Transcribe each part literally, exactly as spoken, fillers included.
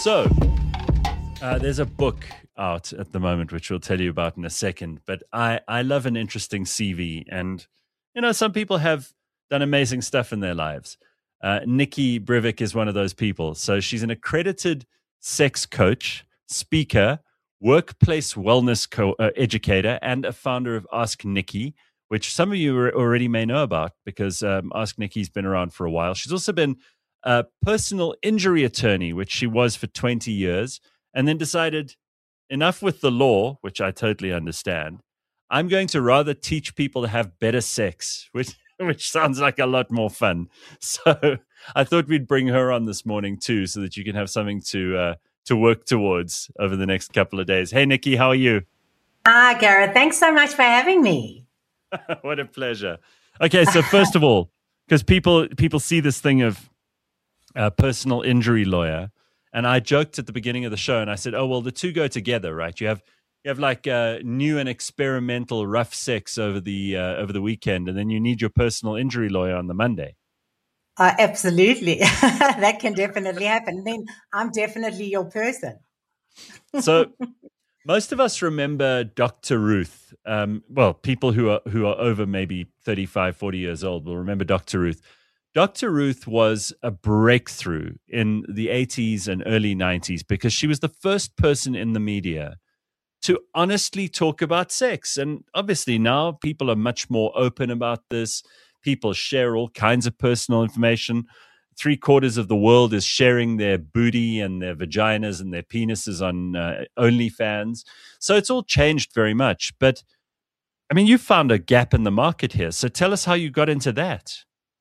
So, uh, there's a book out at the moment, which we'll tell you about in a second. But I, I love an interesting C V. And, you know, some people have done amazing stuff in their lives. Uh, Nikki Brivik is one of those people. So she's an accredited sex coach, speaker, workplace wellness co- uh, educator, and a founder of Ask Nikki, which some of you already may know about because um, Ask Nikki's been around for a while. She's also been a personal injury attorney, which she was for twenty years, and then decided enough with the law, which I totally understand. I'm going to rather teach people to have better sex, which which sounds like a lot more fun. So I thought we'd bring her on this morning too, so that you can have something to uh, to work towards over the next couple of days. Hey, Nikki, how are you? Ah, Gareth, thanks so much for having me. What a pleasure. Okay, so first of all, because people people see this thing of a personal injury lawyer, and I joked at the beginning of the show, and I said, "Oh well, the two go together, right? You have you have like uh, new and experimental rough sex over the uh, over the weekend, and then you need your personal injury lawyer on the Monday." Uh, absolutely, that can definitely happen. Then I'm definitely your person. So most of us remember Doctor Ruth. Um, well, people who are who are over maybe thirty-five, forty years old will remember Doctor Ruth. Doctor Ruth was a breakthrough in the eighties and early nineties because she was the first person in the media to honestly talk about sex. And obviously now people are much more open about this. People share all kinds of personal information. Three quarters of the world is sharing their booty and their vaginas and their penises on uh, OnlyFans. So it's all changed very much. But I mean, you found a gap in the market here. So tell us how you got into that.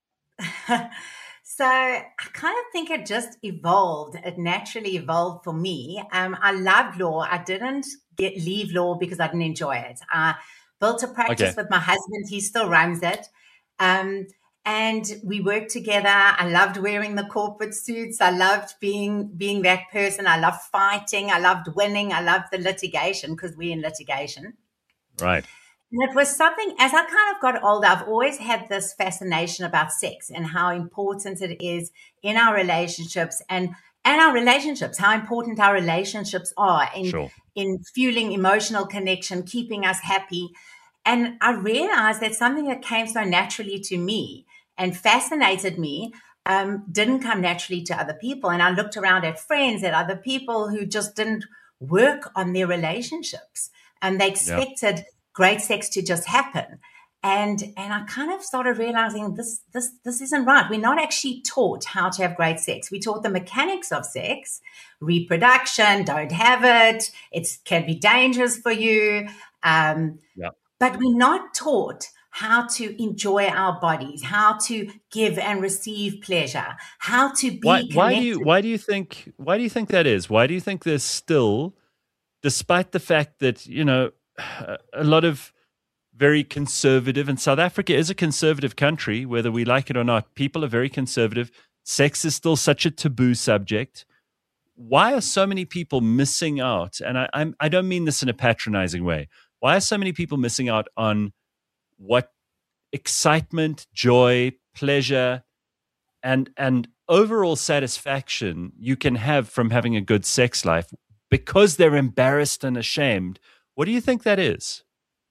So I kind of think it just evolved. It naturally evolved for me. Um, I loved law. I didn't get leave law because I didn't enjoy it. I built a practice Okay. with my husband. He still runs it. Um, and we worked together. I loved wearing the corporate suits. I loved being being that person. I loved fighting. I loved winning. I loved the litigation because we're in litigation. Right. And it was something, as I kind of got older, I've always had this fascination about sex and how important it is in our relationships and, and our relationships, how important our relationships are in, Sure. in fueling emotional connection, keeping us happy. And I realized that something that came so naturally to me and fascinated me um, didn't come naturally to other people. And I looked around at friends, at other people who just didn't work on their relationships and they expected yep. great sex to just happen. And and I kind of started realizing this this this isn't right. We're not actually taught how to have great sex. We're taught the mechanics of sex, reproduction, don't have it, it can be dangerous for you. Um, yeah. But we're not taught how to enjoy our bodies, how to give and receive pleasure, how to be why, connected. Why do you why do you think why do you think that is? Why do you think there's still, despite the fact that, you know, a lot of very conservative, and South Africa is a conservative country, whether we like it or not. People are very conservative. Sex is still such a taboo subject. Why are so many people missing out? And I, I'm, I don't mean this in a patronizing way. Why are so many people missing out on what excitement, joy, pleasure, and and overall satisfaction you can have from having a good sex life because they're embarrassed and ashamed? What do you think that is?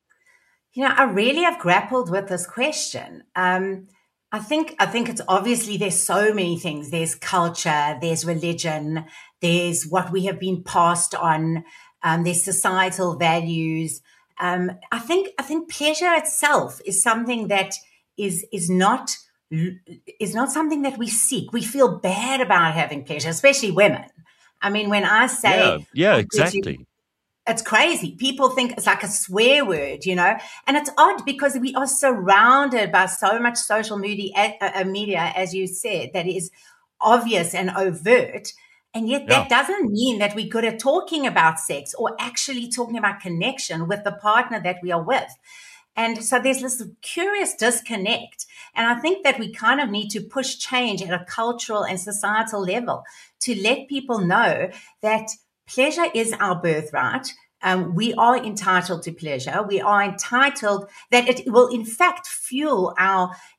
You know, I really have grappled with this question. Um, I think I think it's obviously there's so many things. There's culture, there's religion, there's what we have been passed on, um, there's societal values. Um, I think I think pleasure itself is something that is is not is not something that we seek. We feel bad about having pleasure, especially women. I mean, when I say, yeah, yeah, exactly. It's crazy. People think it's like a swear word, you know, and it's odd because we are surrounded by so much social media, uh, media, as you said, that is obvious and overt. And yet that yeah. doesn't mean that we're good at talking about sex or actually talking about connection with the partner that we are with. And so there's this curious disconnect. And I think that we kind of need to push change at a cultural and societal level to let people know that pleasure is our birthright. Um, we are entitled to pleasure. We are entitled that it will, in fact, fuel our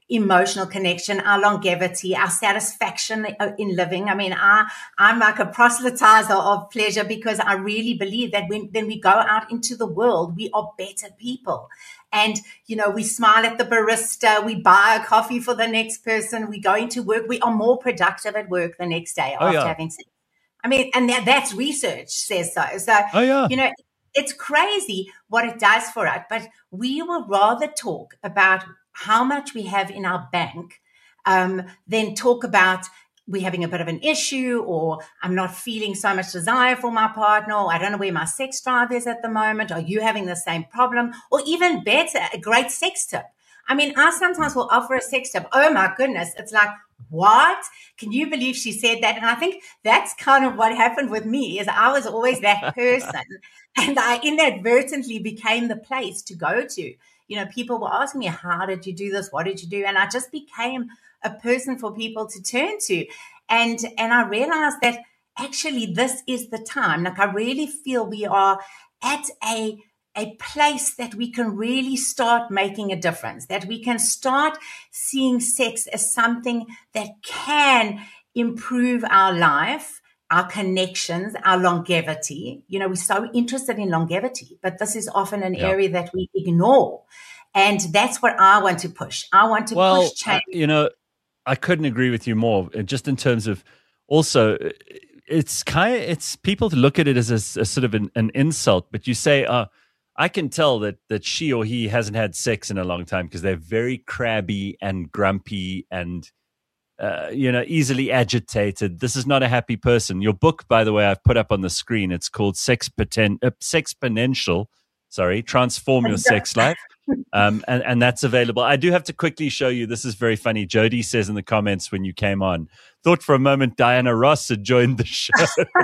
emotional connection, our longevity, our satisfaction in living. I mean, I, I'm like a proselytizer of pleasure because I really believe that when, when we go out into the world, we are better people. And, you know, we smile at the barista, we buy a coffee for the next person, we go into work, we are more productive at work the next day oh, after yeah. having sex. I mean, and that, that's research says so. So, oh, yeah. you know, it's crazy what it does for us, but we will rather talk about how much we have in our bank um, than talk about we're having a bit of an issue, or I'm not feeling so much desire for my partner, or I don't know where my sex drive is at the moment. Are you having the same problem? Or even better, a great sex tip. I mean, I sometimes will offer a sex tip. Oh my goodness. It's like, what? Can you believe she said that? And I think that's kind of what happened with me is I was always that person. And I inadvertently became the place to go to. You know, people were asking me, how did you do this? What did you do? And I just became a person for people to turn to. And, and I realized that actually this is the time. Like I really feel we are at a, a place that we can really start making a difference, that we can start seeing sex as something that can improve our life, our connections, our longevity. You know, we're so interested in longevity, but this is often an yeah. area that we ignore. And that's what I want to push. I want to well, push change. Uh, you know, I couldn't agree with you more. Just in terms of also, it's kind of, it's people to look at it as a, a sort of an, an insult, but you say, uh, I can tell that that she or he hasn't had sex in a long time because they're very crabby and grumpy and Uh, you know, easily agitated. This is not a happy person. Your book, by the way, I've put up on the screen. It's called Sex Poten- uh, Sexponential. Sorry, Transform Your Sex Life. Um, and, and that's available. I do have to quickly show you. This is very funny. Jody says in the comments when you came on, thought for a moment Diana Ross had joined the show.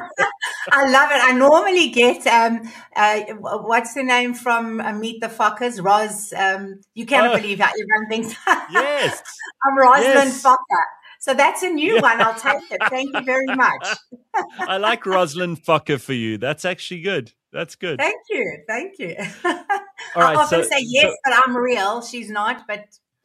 I love it. I normally get, um, uh, what's the name from uh, Meet the Fockers? Roz, um, you cannot Oh, believe how everyone thinks. yes. I'm Rosalind Yes. Fokker. So that's a new Yeah. one. I'll take it. Thank you very much. I like Rosalind Fokker for you. That's actually good. That's good. Thank you. Thank you. All right, I often so- say yes, so- but I'm real. She's not, but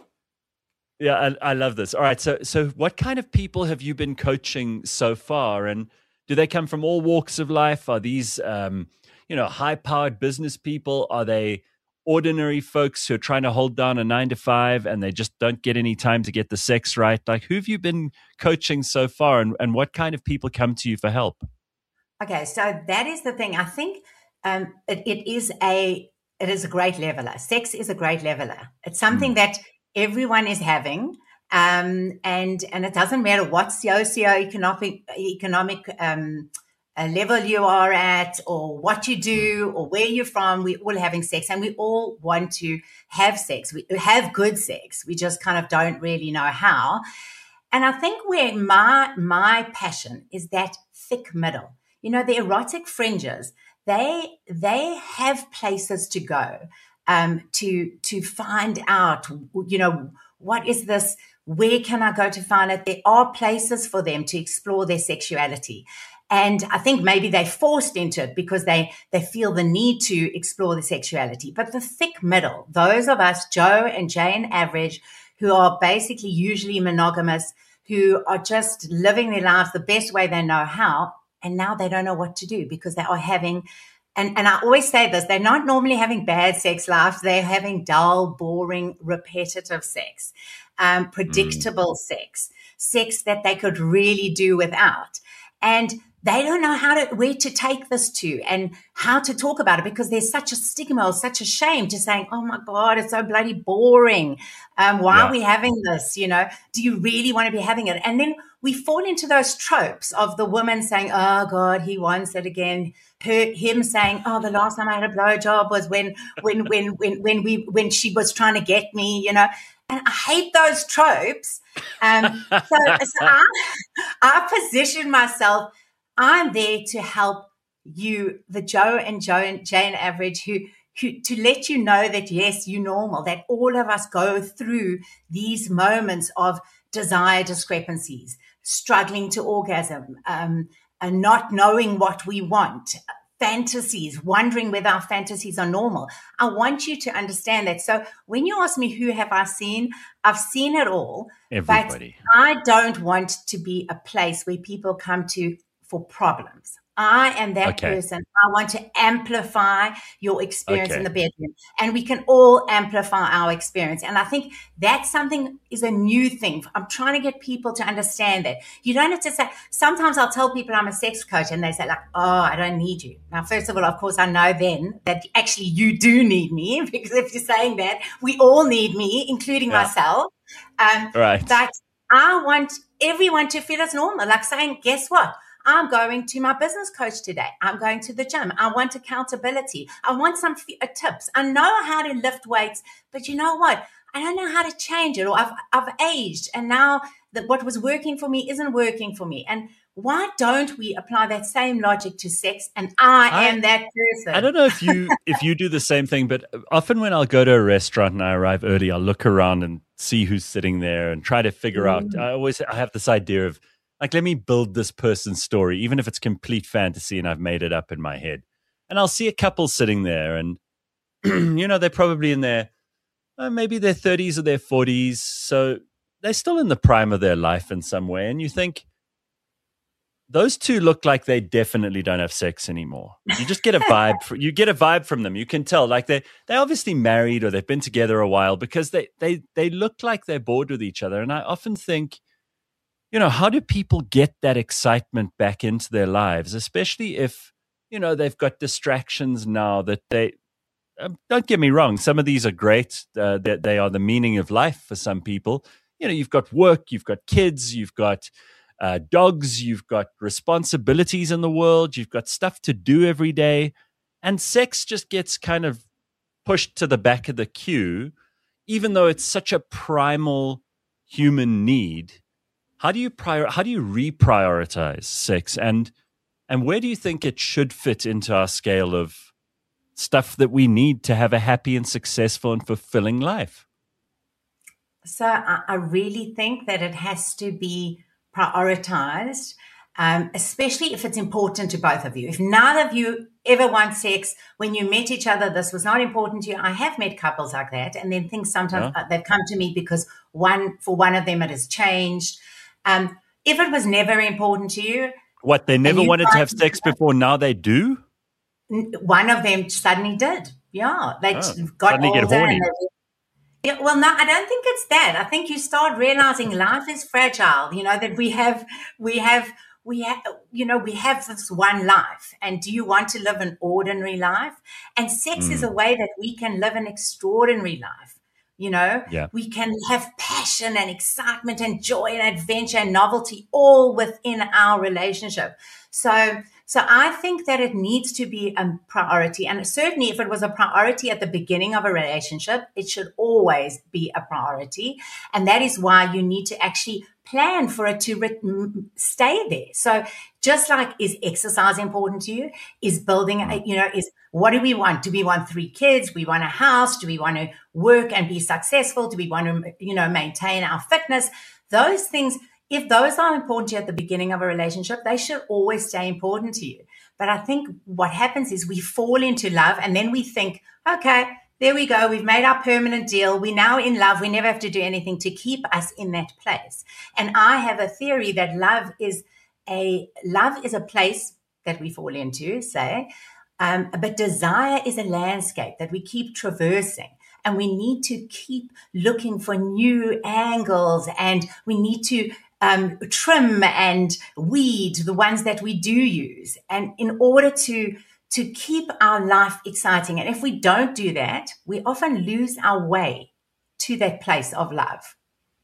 Yeah, I, I love this. All right, so so what kind of people have you been coaching so far, and do they come from all walks of life? Are these, um, you know, high-powered business people? Are they ordinary folks who are trying to hold down a nine to five and they just don't get any time to get the sex right? Like, who have you been coaching so far, and, and what kind of people come to you for help? okay. So that is the thing. I think um, it, it is a it is a great leveler. Sex is a great leveler. It's something Mm. that everyone is having. Um, and, and it doesn't matter what socioeconomic economic, um, uh, level you are at, or what you do, or where you're from. We're all having sex, and we all want to have sex. We have good sex. We just kind of don't really know how. And I think where my my passion is that thick middle. You know, the erotic fringes, they they have places to go um, to to find out, you know, what is this? Where can I go to find it? There are places for them to explore their sexuality. And I think maybe they're forced into it because they, they feel the need to explore their sexuality. But the thick middle, those of us, Joe and Jane Average, who are basically usually monogamous, who are just living their lives the best way they know how, and now they don't know what to do because they are having, and, and I always say this, they're not normally having bad sex lives, they're having dull, boring, repetitive sex, um, predictable mm. sex, sex that they could really do without. And they don't know how to, where to take this to and how to talk about it because there's such a stigma or such a shame to saying, oh my God, it's so bloody boring. Um, why yeah. are we having this? You know, do you really want to be having it? And then we fall into those tropes of the woman saying, oh God, he wants it again. Her, him saying, oh, the last time I had a blowjob was when, when, when, when, when we, when she was trying to get me, you know. And I hate those tropes. Um, so so I, I position myself, I'm there to help you, the Joe and Joe Jane Average, who, who to let you know that, yes, you're normal, that all of us go through these moments of desire discrepancies, struggling to orgasm, um, and not knowing what we want, fantasies, wondering whether our fantasies are normal. I want you to understand that. So when you ask me who have I seen, I've seen it all. Everybody. But I don't want to be a place where people come to for problems. I am that Okay. person. I want to amplify your experience Okay. in the bedroom, and we can all amplify our experience. And I think that's something is a new thing. I'm trying to get people to understand that you don't have to say, sometimes I'll tell people I'm a sex coach and they say like, oh, I don't need you. Now, first of all, of course, I know then that actually you do need me, because if you're saying that, we all need me, including Yeah. myself. Um, Right. But I want everyone to feel as normal, like saying, guess what? I'm going to my business coach today. I'm going to the gym. I want accountability. I want some f- uh, tips. I know how to lift weights, but you know what? I don't know how to change it, or I've, I've aged, and now that what was working for me isn't working for me. And why don't we apply that same logic to sex? And I, I- am that person. I don't know if you if you do the same thing, but often when I'll go to a restaurant and I arrive early, I'll look around and see who's sitting there and try to figure out. I always I have this idea of like, let me build this person's story, even if it's complete fantasy and I've made it up in my head. And I'll see a couple sitting there, and you know they're probably in their uh, maybe their thirties or their forties, so they're still in the prime of their life in some way. And you think, those two look like they definitely don't have sex anymore. You just get a vibe. For, you get a vibe from them. You can tell, like they they obviously married or they've been together a while, because they they they look like they're bored with each other. And I often think, you know, how do people get that excitement back into their lives, especially if you know they've got distractions now that they. Um, don't get me wrong. Some of these are great. Uh, they, they are the meaning of life for some people. You know, you've got work, you've got kids, you've got uh, dogs, you've got responsibilities in the world, you've got stuff to do every day. And sex just gets kind of pushed to the back of the queue, even though it's such a primal human need. How do you prior, how do you reprioritize sex? And and where do you think it should fit into our scale of stuff that we need to have a happy and successful and fulfilling life? So I, I really think that it has to be prioritized, um, especially if it's important to both of you. If neither of you ever want sex, when you met each other, this was not important to you. I have met couples like that, and then things sometimes Yeah. uh, they've come to me because one for one of them it has changed. Um, if it was never important to you, What, they never you wanted to find- have sex before, now they do? n- one of them suddenly did. Yeah, they Oh, got suddenly get older horny. and they Yeah, well, no, I don't think it's that. I think you start realizing life is fragile. You know that we have, we have, we have, you know, we have this one life. And do you want to live an ordinary life? And sex is a way that we can live an extraordinary life. You know, Yeah. we can have passion and excitement and joy and adventure and novelty all within our relationship. So, so I think that it needs to be a priority. And certainly if it was a priority at the beginning of a relationship, it should always be a priority. And that is why you need to actually plan for it to re- m- stay there. So just like, is exercise important to you? Is building, a, you know, is what do we want? Do we want three kids? We want a house? Do we want to work and be successful? Do we want to, you know, maintain our fitness? Those things, if those are important to you at the beginning of a relationship, they should always stay important to you. But I think what happens is we fall into love and then we think, okay, there we go. We've made our permanent deal. We're now in love. We never have to do anything to keep us in that place. And I have a theory that love is a, love is a place that we fall into, say, um, but desire is a landscape that we keep traversing. And we need to keep looking for new angles, and we need to um, trim and weed the ones that we do use. And in order to, to keep our life exciting. And if we don't do that, we often lose our way to that place of love.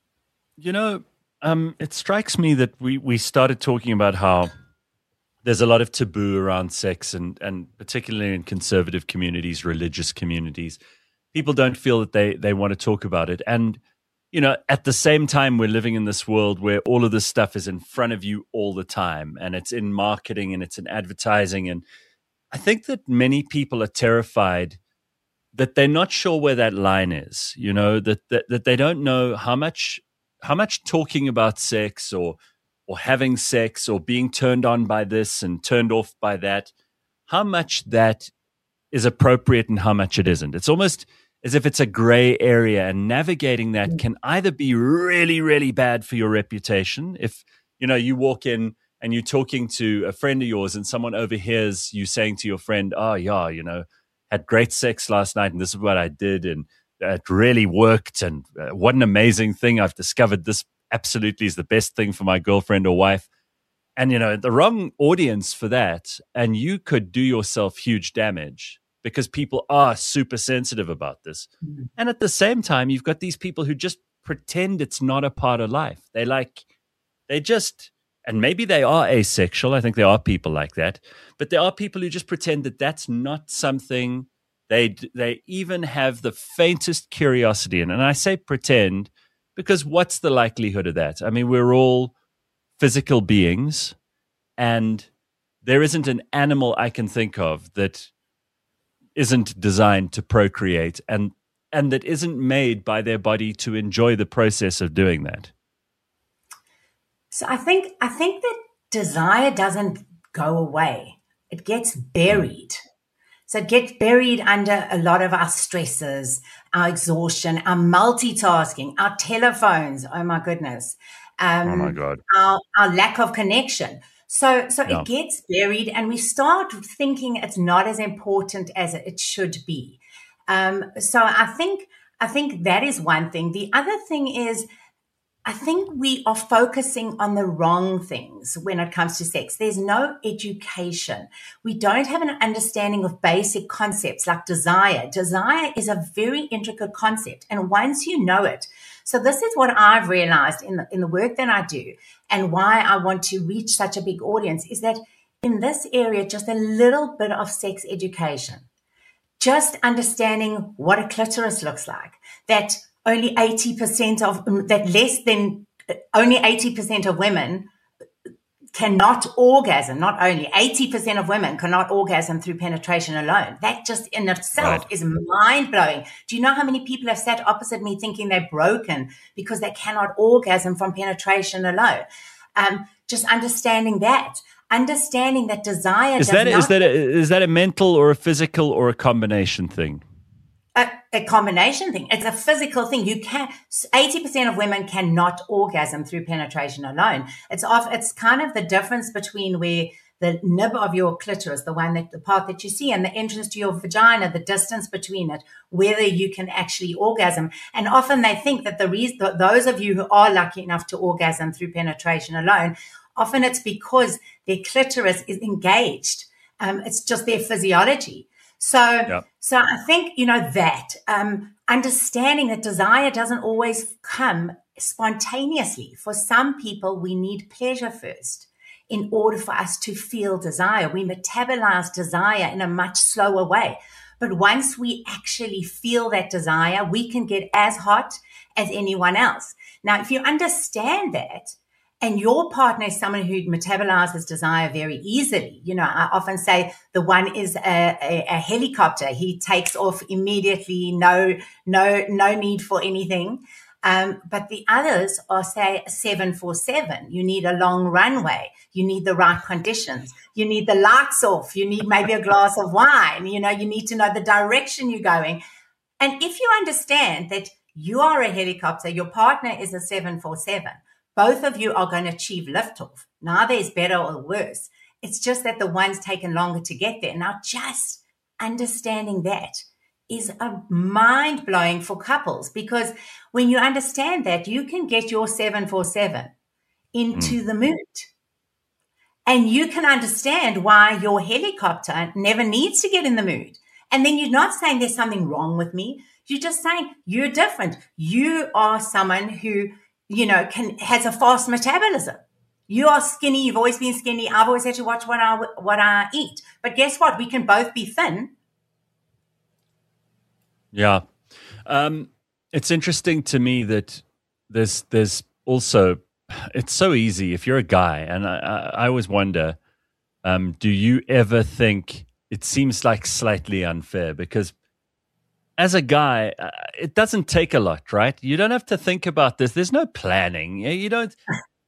You know, um, it strikes me that we, we started talking about how there's a lot of taboo around sex, and, and particularly in conservative communities, religious communities. People don't feel that they, they want to talk about it. And, you know, at the same time, we're living in this world where all of this stuff is in front of you all the time, and it's in marketing and it's in advertising. And I think that many people are terrified that they're not sure where that line is, you know, that, that, that they don't know how much, how much talking about sex or, or having sex or being turned on by this and turned off by that, how much that is appropriate and how much it isn't. It's almost as if it's a gray area, and navigating that can either be really, really bad for your reputation. If, you know, you walk in and you're talking to a friend of yours and someone overhears you saying to your friend, oh, yeah, you know, had great sex last night and this is what I did and it really worked and uh, what an amazing thing. I've discovered this absolutely is the best thing for my girlfriend or wife. And, you know, the wrong audience for that, and you could do yourself huge damage because people are super sensitive about this. Mm-hmm. And at the same time, you've got these people who just pretend it's not a part of life. They like, they just, and maybe they are asexual. I think there are people like that. But there are people who just pretend that that's not something they they even have the faintest curiosity in. And I say pretend because what's the likelihood of that? I mean, we're all physical beings, and there isn't an animal I can think of that isn't designed to procreate and and that isn't made by their body to enjoy the process of doing that. So I think I think that desire doesn't go away. It gets buried. So it gets buried under a lot of our stresses, our exhaustion, our multitasking, our telephones. Oh my goodness. Um, oh my God. Our, our lack of connection. So, so yeah. it gets buried, and we start thinking it's not as important as it should be. Um, so I think, I think that is one thing. The other thing is, I think we are focusing on the wrong things when it comes to sex. There's no education. We don't have an understanding of basic concepts like desire. Desire is a very intricate concept. And once you know it, so this is what I've realized in the, in the work that I do, and why I want to reach such a big audience, is that in this area, just a little bit of sex education, just understanding what a clitoris looks like, that only eighty percent of, that less than, only eighty percent of women cannot orgasm. Not only eighty percent of women cannot orgasm through penetration alone. That just in itself right. is mind blowing. Do you know how many people have sat opposite me thinking they're broken because they cannot orgasm from penetration alone? Um, just understanding that, understanding that desire is does that not, is that a, is that a mental or a physical or a combination thing? A, a combination thing. It's a physical thing. You can eighty percent of women cannot orgasm through penetration alone. It's off. It's kind of the difference between where the nib of your clitoris, the one that the part that you see, and the entrance to your vagina, the distance between it, whether you can actually orgasm. And often they think that the reason, those of you who are lucky enough to orgasm through penetration alone, often it's because their clitoris is engaged. Um, it's just their physiology. So, yeah. so I think, you know, that um, understanding that desire doesn't always come spontaneously. For some people, we need pleasure first in order for us to feel desire. We metabolize desire in a much slower way. But once we actually feel that desire, we can get as hot as anyone else. Now, if you understand that, and your partner is someone who metabolizes desire very easily. You know, I often say the one is a, a, a helicopter. He takes off immediately, no, no, no need for anything. Um, but the others are, say, a seven forty-seven. You need a long runway. You need the right conditions. You need the lights off. You need maybe a glass of wine. You know, you need to know the direction you're going. And if you understand that you are a helicopter, your partner is a seven forty-seven, both of you are going to achieve liftoff. Neither is better or worse. It's just that the one's taken longer to get there. Now, just understanding that is a mind-blowing for couples, because when you understand that, you can get your seven forty-seven into mm. the mood. And you can understand why your helicopter never needs to get in the mood. And then you're not saying there's something wrong with me. You're just saying you're different. You are someone who, you know, can has a fast metabolism. You are skinny. You've always been skinny. I've always had to watch what I what I eat. But guess what? We can both be thin. Yeah, um, it's interesting to me that there's there's also it's so easy if you're a guy, and I, I, I always wonder, um, do you ever think it seems like slightly unfair because as a guy, uh, it doesn't take a lot, right? You don't have to think about this. There's no planning. You don't.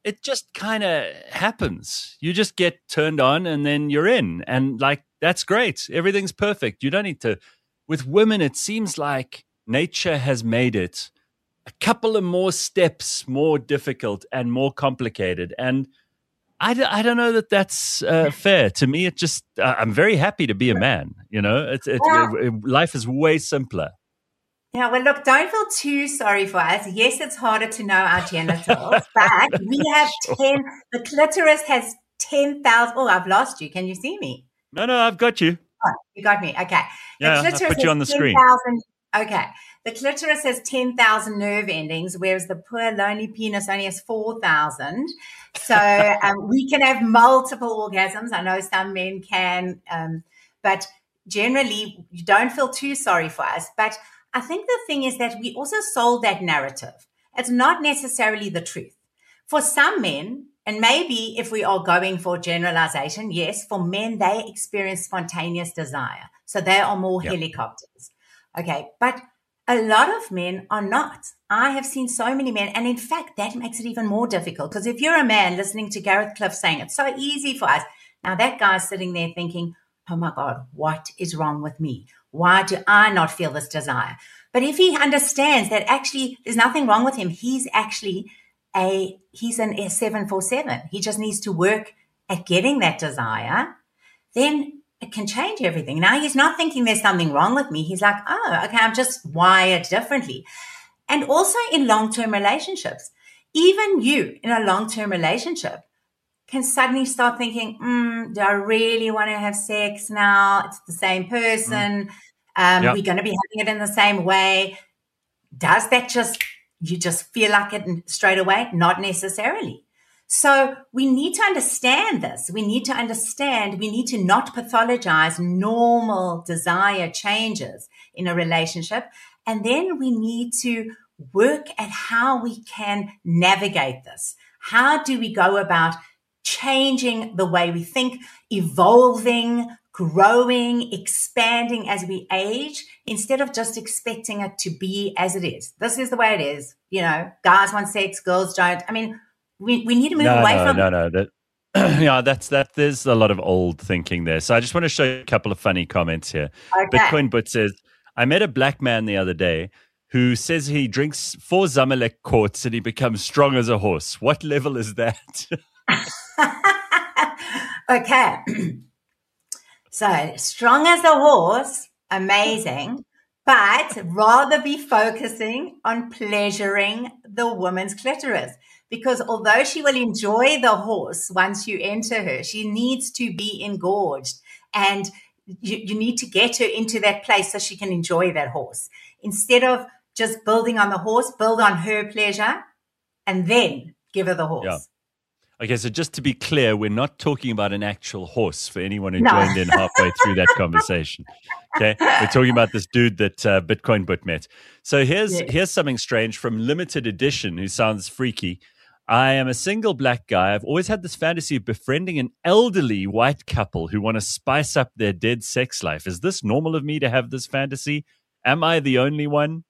it just kind of happens. You just get turned on and then you're in. And like, that's great. Everything's perfect. You don't need to. With women, it seems like nature has made it a couple of more steps more difficult and more complicated. And I, d- I don't know that that's uh, fair. To me, it just, uh, I'm very happy to be a man. You know, it, it, Well, it, it- life is way simpler. yeah, well, look, don't feel too sorry for us. Yes, it's harder to know our genitals, but we have Sure. ten, the clitoris has ten thousand. Oh, I've lost you. Can you see me? No, no, I've got you. Oh, you got me. Okay. The Yeah, I clitoris put you on the has screen. ten thousand. Okay. The clitoris has ten thousand nerve endings, whereas the poor lonely penis only has four thousand. So um, we can have multiple orgasms. I know some men can, um, but generally, you don't feel too sorry for us. But I think the thing is that we also sold that narrative. It's not necessarily the truth. For some men, and maybe if we are going for generalization, yes, for men, they experience spontaneous desire. So they are more Yep. helicopters. Okay. But a lot of men are not. I have seen so many men. And in fact, that makes it even more difficult because if you're a man listening to Gareth Cliff saying it's so easy for us, now that guy's sitting there thinking, oh my God, what is wrong with me? Why do I not feel this desire? But if he understands that actually there's nothing wrong with him, he's actually a, he's an S seven forty-seven. He just needs to work at getting that desire, then it can change everything. Now he's not thinking there's something wrong with me. He's like, oh, okay, I'm just wired differently. And also in long-term relationships, even you in a long-term relationship can suddenly start thinking, mm, do I really want to have sex now? It's the same person. Um, Yeah. We're going to be having it in the same way. Does that just, you just feel like it straight away? Not necessarily. So we need to understand this. We need to understand, we need to not pathologize normal desire changes in a relationship. And then we need to work at how we can navigate this. How do we go about changing the way we think, evolving, growing, expanding as we age, instead of just expecting it to be as it is. This is the way it is. You know, guys want sex, girls don't. I mean, we, we need to move No, away no, from no, no. That, yeah, that's that. There's a lot of old thinking there. So I just want to show you a couple of funny comments here. Okay. Bitcoin But says, I met a black man the other day who says he drinks four Zamalek quarts and he becomes strong as a horse. What level is that? Okay. So strong as a horse, amazing, but rather be focusing on pleasuring the woman's clitoris. Because although she will enjoy the horse once you enter her, she needs to be engorged. And you, you need to get her into that place so she can enjoy that horse. Instead of just building on the horse, build on her pleasure and then give her the horse. Yeah. Okay, so just to be clear, we're not talking about an actual horse for anyone who No. joined in halfway through that conversation. Okay, we're talking about this dude that uh, Bitcoin But met. So here's Yeah. here's something strange from Limited Edition, who sounds freaky. I am a single black guy. I've always had this fantasy of befriending an elderly white couple who want to spice up their dead sex life. Is this normal of me to have this fantasy? Am I the only one?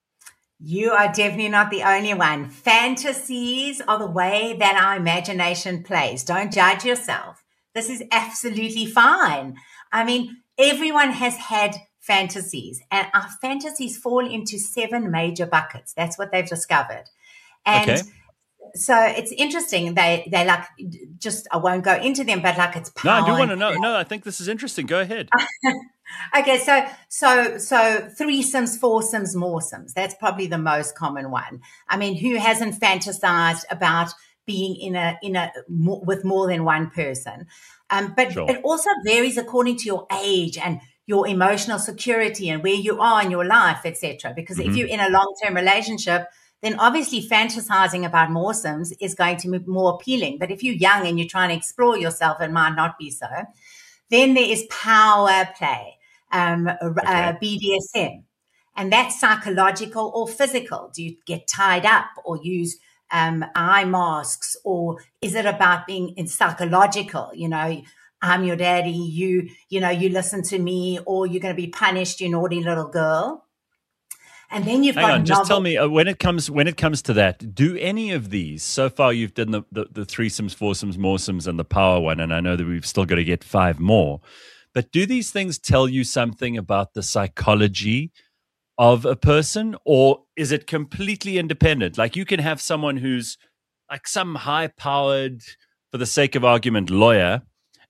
You are definitely not the only one. Fantasies are the way that our imagination plays. Don't judge yourself. This is absolutely fine. I mean, everyone has had fantasies, and our fantasies fall into seven major buckets. That's what they've discovered. And Okay. so it's interesting. They, they like, just, I won't go into them, but like it's No, power. I do want to know. No, I think this is interesting. Go ahead. Okay, so so so threesomes, foursomes, moresomes. That's probably the most common one. I mean, who hasn't fantasized about being in a in a more, with more than one person? Um, but Sure. it also varies according to your age and your emotional security and where you are in your life, et cetera. Because Mhm. if you're in a long term relationship, then obviously fantasizing about moresomes is going to be more appealing. But if you're young and you're trying to explore yourself, it might not be so. Then there is power play. Um, uh, B D S M, and that's psychological or physical. Do you get tied up or use um, eye masks, or is it about being in psychological? You know, I'm your daddy. You, you know, you listen to me, or you're going to be punished, you naughty little girl. And then you've Hang got on, just novel- tell me uh, when it comes when it comes to that. Do any of these so far? You've done the, the the threesomes, foursomes, moresomes, and the power one, and I know that we've still got to get five more. But do these things tell you something about the psychology of a person, or is it completely independent? Like you can have someone who's like some high-powered, for the sake of argument, lawyer,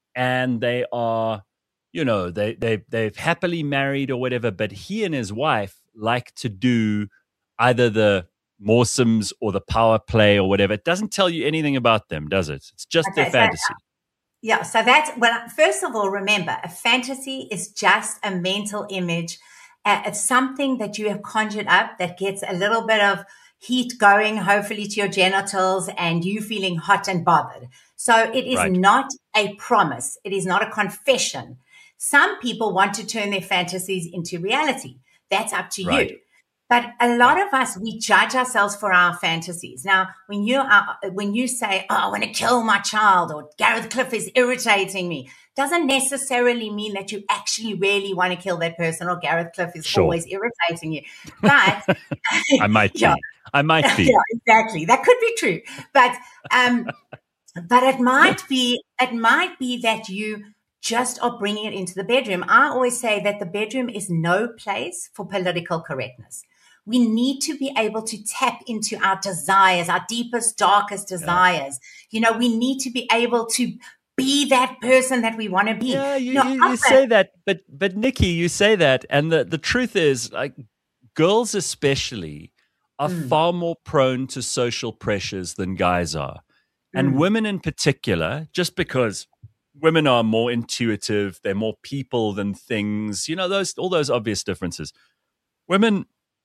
and they are, you know, they they they've happily married or whatever, but he and his wife like to do either the moresomes or the power play or whatever. It doesn't tell you anything about them, does it? It's just Okay, their fantasy. So, yeah, so that's, well, first of all, remember, a fantasy is just a mental image. Uh, it's something that you have conjured up that gets a little bit of heat going, hopefully to your genitals, and you feeling hot and bothered. So it is Right. not a promise. It is not a confession. Some people want to turn their fantasies into reality. That's up to Right. you. But a lot of us, we judge ourselves for our fantasies. Now, when you are, when you say, "Oh, I want to kill my child," or "Gareth Cliff is irritating me," doesn't necessarily mean that you actually really want to kill that person, or Gareth Cliff is Sure. always irritating you. But I might yeah, be. I might be. yeah, exactly. That could be true. But um, but it might be it might be that you just are bringing it into the bedroom. I always say that the bedroom is no place for political correctness. We need to be able to tap into our desires, our deepest, darkest desires. You know, we need to be able to be that person that we want to be. Yeah, you, You know, you, you often- say that, but but Nikki, you say that, and the, the truth is, like, girls especially are Mm. far more prone to social pressures than guys are, and Mm. women in particular, just because women are more intuitive, they're more people than things. You know, those all those obvious differences. Women,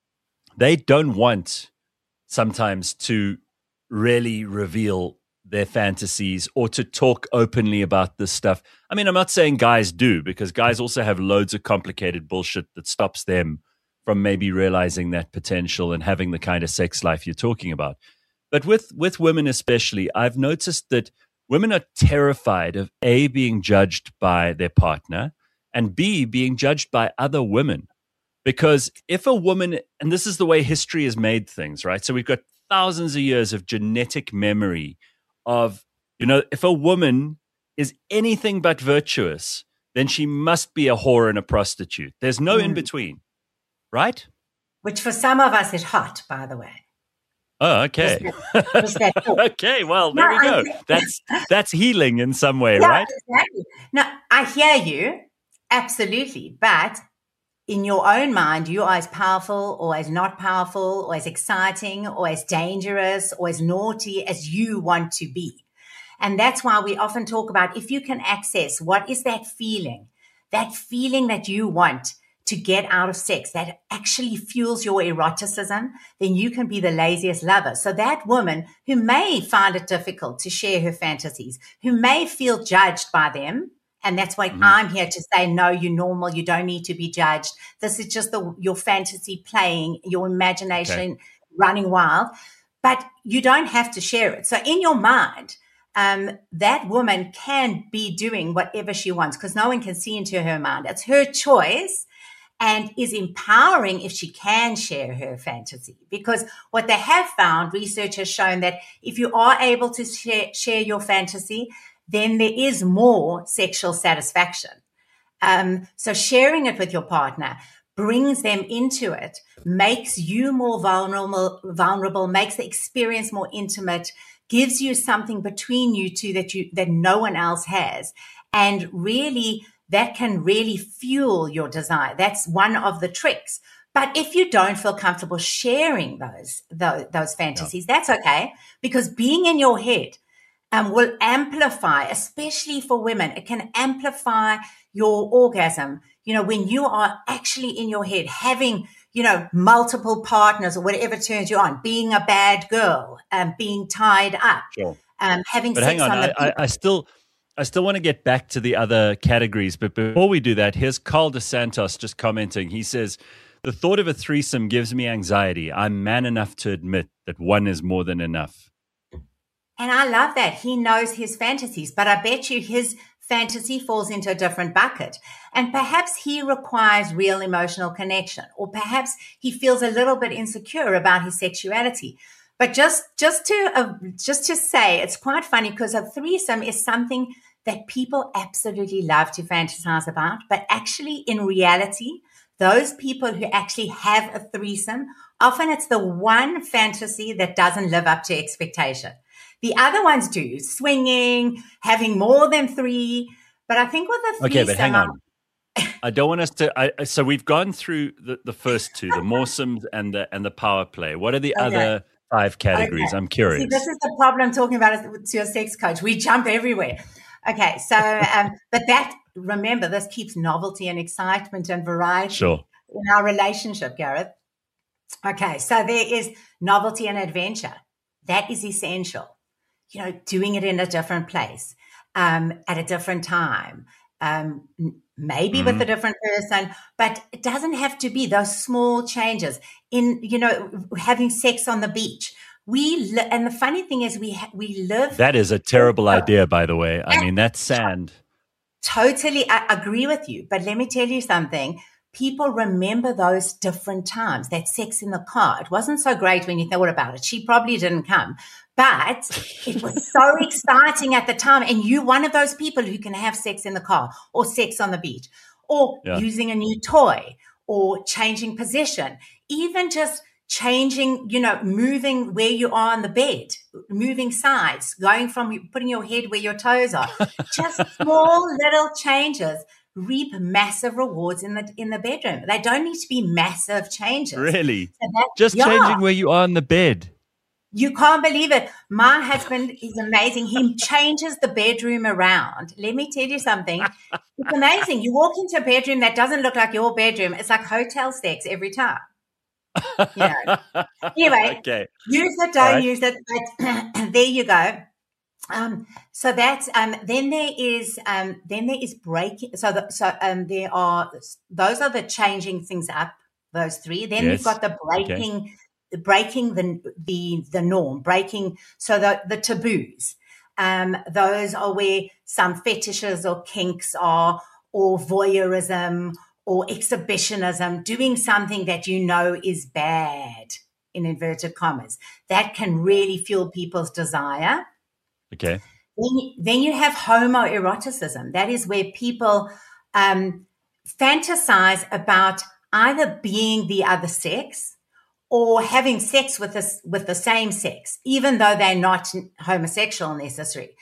they don't want sometimes to really reveal their fantasies or to talk openly about this stuff. I mean, I'm not saying guys do, because guys also have loads of complicated bullshit that stops them from maybe realizing that potential and having the kind of sex life you're talking about. But with, with women especially, I've noticed that women are terrified of A, being judged by their partner, and B, being judged by other women. Because if a woman, and this is the way history has made things, right? So we've got thousands of years of genetic memory of, you know, if a woman is anything but virtuous, then she must be a whore and a prostitute. There's no Mm. in between, right? which for some of us is hot, by the way. Oh, okay. Just that thought. Okay, well, there No, we go. I- That's that's healing in some way, Yeah, right? exactly. Now, I hear you, absolutely. But in your own mind, you are as powerful or as not powerful or as exciting or as dangerous or as naughty as you want to be. And that's why we often talk about, if you can access what is that feeling, that feeling that you want to get out of sex that actually fuels your eroticism, then you can be the laziest lover. So that woman who may find it difficult to share her fantasies, who may feel judged by them, and that's why Mhm. I'm here to say, no, you're normal. You don't need to be judged. This is just the, your fantasy playing, your imagination Okay. running wild, but you don't have to share it. So in your mind, um, that woman can be doing whatever she wants because no one can see into her mind. It's her choice, and is empowering if she can share her fantasy. Because what they have found, research has shown that if you are able to share, share your fantasy, then there is more sexual satisfaction. Um, so sharing it with your partner brings them into it, makes you more vulnerable, vulnerable, makes the experience more intimate, gives you something between you two that you that no one else has, and really that can really fuel your desire. That's one of the tricks. But if you don't feel comfortable sharing those those, those fantasies, that's okay, because being in your head um, will amplify, especially for women. It can amplify your orgasm. You know, when you are actually in your head having, you know, multiple partners or whatever turns you on, being a bad girl, um, being tied up, Sure. um, having But sex hang on, on I, the I, I still I still want to get back to the other categories. But before we do that, here's Carl DeSantos just commenting. He says, the thought of a threesome gives me anxiety. I'm man enough to admit that one is more than enough. And I love that. He knows his fantasies, but I bet you his fantasy falls into a different bucket. And perhaps he requires real emotional connection, or perhaps he feels a little bit insecure about his sexuality. But just, just to, uh, just to say, it's quite funny because a threesome is something that people absolutely love to fantasize about. But actually, in reality, those people who actually have a threesome, often it's the one fantasy that doesn't live up to expectation. The other ones do, swinging, having more than three. But I think with a threesome... Okay, but hang on. I don't want us to... I, so we've gone through the, the first two, the moresomes and the, and the power play. What are the okay. other five categories? Okay. I'm curious. See, this is the problem talking about it to your sex coach. We jump everywhere. Okay, so, um, but that, remember, this keeps novelty and excitement and variety sure. in our relationship, Gareth. Okay, so there is novelty and adventure. That is essential. You know, doing it in a different place, um, at a different time, um, maybe mm-hmm. with a different person, but it doesn't have to be those small changes in, you know, having sex on the beach. We li- and the funny thing is, we ha- we live. That is a terrible idea, by the way. I mean, that's sand. Totally, I agree with you. But let me tell you something. People remember those different times. That sex in the car. It wasn't so great when you thought about it. She probably didn't come, but it was so exciting at the time. And you're one of those people who can have sex in the car, or sex on the beach, or yeah. using a new toy, or changing position, even just changing, you know, moving where you are on the bed, moving sides, going from putting your head where your toes are. Just small little changes reap massive rewards in the in the bedroom. They don't need to be massive changes. Really? So that, just yeah. changing where you are in the bed. You can't believe it. My husband is amazing. He changes the bedroom around. Let me tell you something. It's amazing. You walk into a bedroom that doesn't look like your bedroom. It's like hotel sex every time. You know. Anyway, okay. use it, don't right. use it. But there you go. Um, so that's um, then there is um, then there is breaking. So the, so um, there are those are the changing things up. Those three. Then yes. you've got the breaking, okay. the breaking the the the norm, breaking. So the the taboos. Um, those are where some fetishes or kinks are, or voyeurism, or exhibitionism, doing something that you know is bad, in inverted commas, that can really fuel people's desire. Okay. Then you, then you have homoeroticism. That is where people um, fantasize about either being the other sex or having sex with the, with the same sex, even though they're not homosexual necessarily.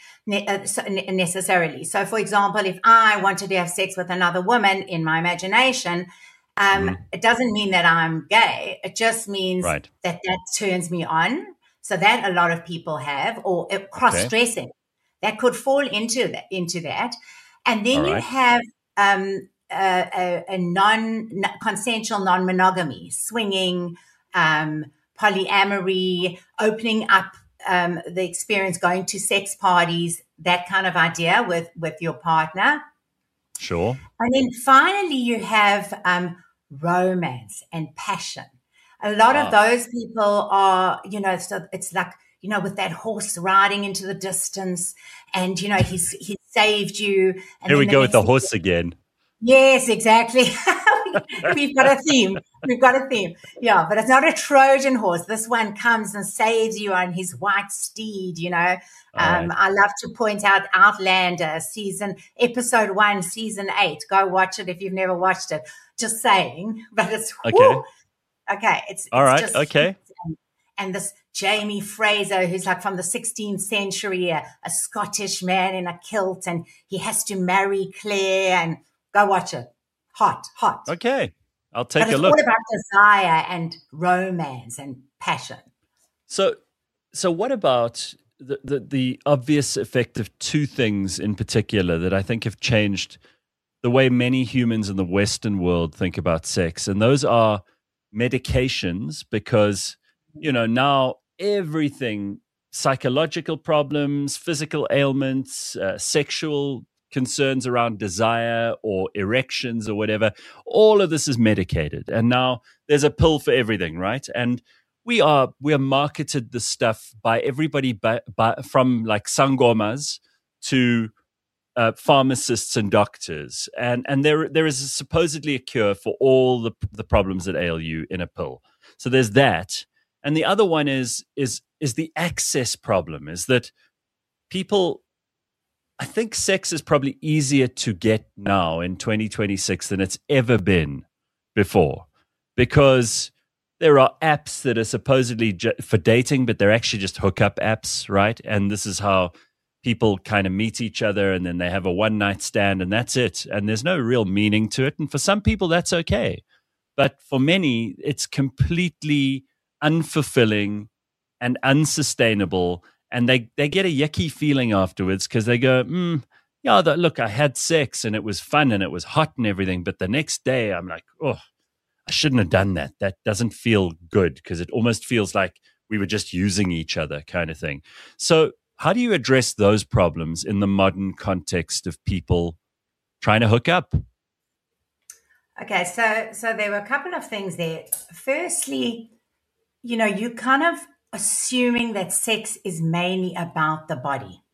necessarily. So, for example, if I wanted to have sex with another woman in my imagination, um, mm. it doesn't mean that I'm gay. It just means right. that that turns me on. So that a lot of people have, or cross-dressing. Okay. That could fall into that. Into that. And then All you right. have um, a, a, a non-consensual non-monogamy, swinging, um, polyamory, opening up um, the experience, going to sex parties, that kind of idea with, with your partner. Sure. And then finally you have um, romance and passion. A lot wow. of those people are, you know, so it's like, you know, with that horse riding into the distance and, you know, he's he's saved you. And Here we go with the horse again. Yes, exactly. We've got a theme. We've got a theme. Yeah, but it's not a Trojan horse. This one comes and saves you on his white steed, you know. Um, right. I love to point out Outlander, season, episode one, season eight. Go watch it if you've never watched it. Just saying. But it's, okay. Whoo, okay. It's, All it's right. just, okay. And, and this Jamie Fraser, who's like from the sixteenth century, a, a Scottish man in a kilt, and he has to marry Claire, and go watch it. Hot, hot. Okay. I'll take but a look. It's all about desire and romance and passion. So, so what about the, the, the obvious effect of two things in particular that I think have changed the way many humans in the Western world think about sex? And those are medications, because, you know, now everything, psychological problems, physical ailments, uh, sexual concerns around desire or erections or whatever, all of this is medicated. And now there's a pill for everything, right? And we are we are marketed this stuff by everybody, by, by, from like sangomas to uh, pharmacists and doctors, and and there there is supposedly a cure for all the the problems that ail you in a pill. So there's that, and the other one is is is the access problem. Is that people? I think sex is probably easier to get now in twenty twenty-six than it's ever been before, because there are apps that are supposedly ju- for dating, but they're actually just hookup apps, right? And this is how people kind of meet each other, and then they have a one night stand, and that's it. And there's no real meaning to it. And for some people, that's okay. But for many, it's completely unfulfilling and unsustainable. And they, they get a yucky feeling afterwards because they go, mm, yeah, the, look, I had sex and it was fun and it was hot and everything. But the next day, I'm like, oh, I shouldn't have done that. That doesn't feel good, because it almost feels like we were just using each other, kind of thing. So how do you address those problems in the modern context of people trying to hook up? Okay, so so there were a couple of things there. Firstly, you know, you kind of assuming that sex is mainly about the body.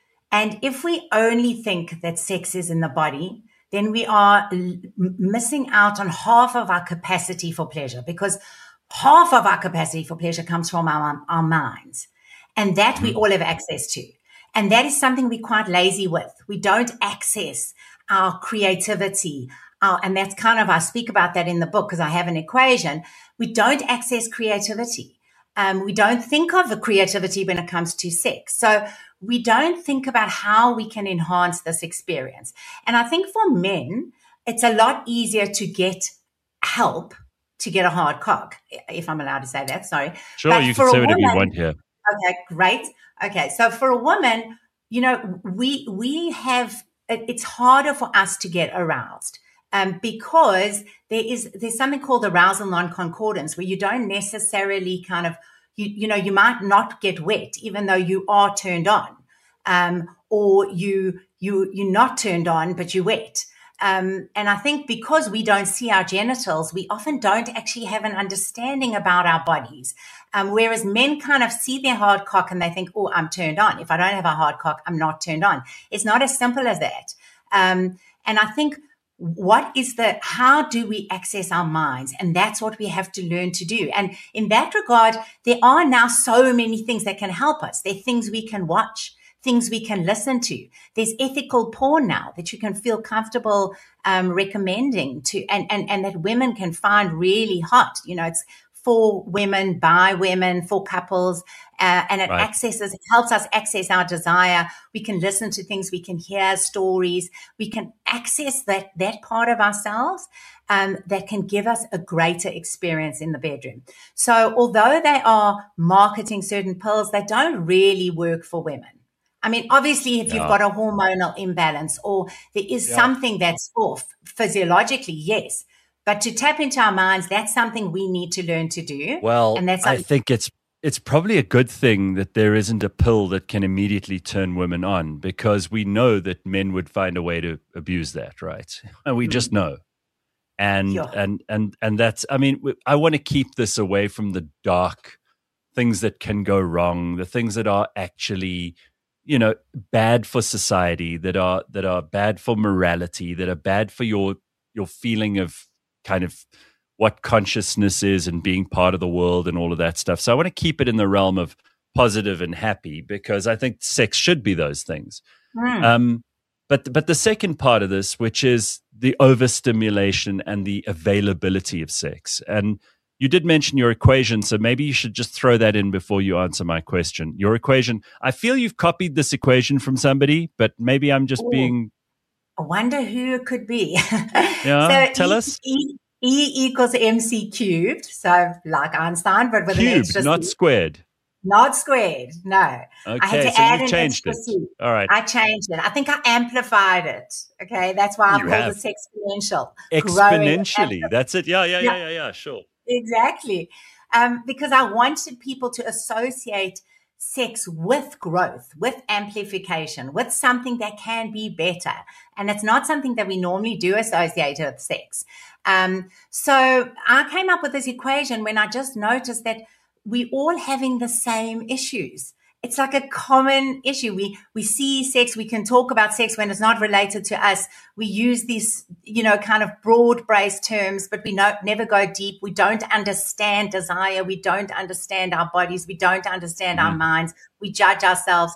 And if we only think that sex is in the body, then we are l- missing out on half of our capacity for pleasure, because half of our capacity for pleasure comes from our, our minds. And that mm-hmm. we all have access to. And that is something we're quite lazy with. We don't access our creativity. Our, and that's kind of, I speak about that in the book because I have an equation. We don't access creativity. Um, we don't think of the creativity when it comes to sex. So we don't think about how we can enhance this experience. And I think for men, it's a lot easier to get help to get a hard cock, if I'm allowed to say that, sorry. Sure, but you can say whatever you want here. Okay, great. Okay, so for a woman, you know, we we have, it's harder for us to get aroused. Um, because there is there's something called arousal non-concordance, where you don't necessarily kind of you you know you might not get wet even though you are turned on, um, or you you you're not turned on but you're wet. Um, and I think because we don't see our genitals, we often don't actually have an understanding about our bodies. Um, whereas men kind of see their hard cock and they think, oh, I'm turned on. If I don't have a hard cock, I'm not turned on. It's not as simple as that. Um, and I think what is the, how do we access our minds? And that's what we have to learn to do. And in that regard, there are now so many things that can help us. There are things we can watch, things we can listen to. There's ethical porn now that you can feel comfortable um, recommending to, and, and, and that women can find really hot. You know, it's for women, by women, for couples, uh, and it right. accesses, it helps us access our desire. We can listen to things, we can hear stories, we can access that that part of ourselves um, that can give us a greater experience in the bedroom. So although they are marketing certain pills, they don't really work for women. I mean, obviously, if yeah. you've got a hormonal imbalance or there is yeah. something that's off physiologically, yes. But to tap into our minds, that's something we need to learn to do. Well, and that's I think it's it's probably a good thing that there isn't a pill that can immediately turn women on, because we know that men would find a way to abuse that, right? And we mm-hmm. just know. And yeah. and and and that's, I mean, I want to keep this away from the dark things that can go wrong, the things that are actually, you know, bad for society, that are that are bad for morality, that are bad for your your feeling of kind of what consciousness is and being part of the world and all of that stuff. So I want to keep it in the realm of positive and happy, because I think sex should be those things. Mm. Um, but but the second part of this, which is the overstimulation and the availability of sex. And you did mention your equation, so maybe you should just throw that in before you answer my question. Your equation, I feel you've copied this equation from somebody, but maybe I'm just Ooh. being... I wonder who it could be. Yeah, so tell e, us. E, E equals mc cubed. So like Einstein, but with cubed, an extra not C. squared. Not squared, no. Okay, I had to so add you an changed extra it. C. All right. I changed it. I think I amplified it. Okay, that's why I you call have. this exponential. Exponentially. That's it. Yeah, yeah, yeah, yeah, yeah, sure. Exactly. Um, because I wanted people to associate sex with growth, with amplification, with something that can be better. And it's not something that we normally do associate with sex. Um, so I came up with this equation when I just noticed that we all having the same issues. it's like a common issue. We we see sex, we can talk about sex when it's not related to us. We use these, you know, kind of broad-based terms, but we no, never go deep. We don't understand desire. We don't understand our bodies. We don't understand mm-hmm. our minds. We judge ourselves.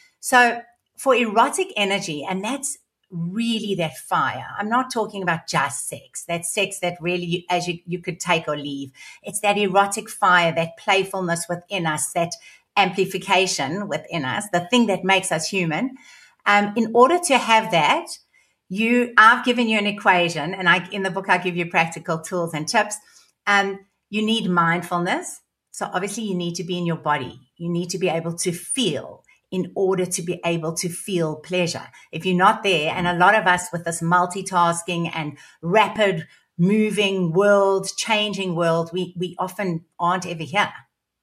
So for erotic energy, and that's really that fire. I'm not talking about just sex. That's sex that really, as you, you could take or leave. It's that erotic fire, that playfulness within us, that amplification within us, the thing that makes us human. Um, in order to have that, you, I've given you an equation, and I, in the book, I give you practical tools and tips. Um, you need mindfulness. So obviously you need to be in your body. You need to be able to feel in order to be able to feel pleasure. If you're not there, and a lot of us with this multitasking and rapid moving world, changing world, we, we often aren't ever here.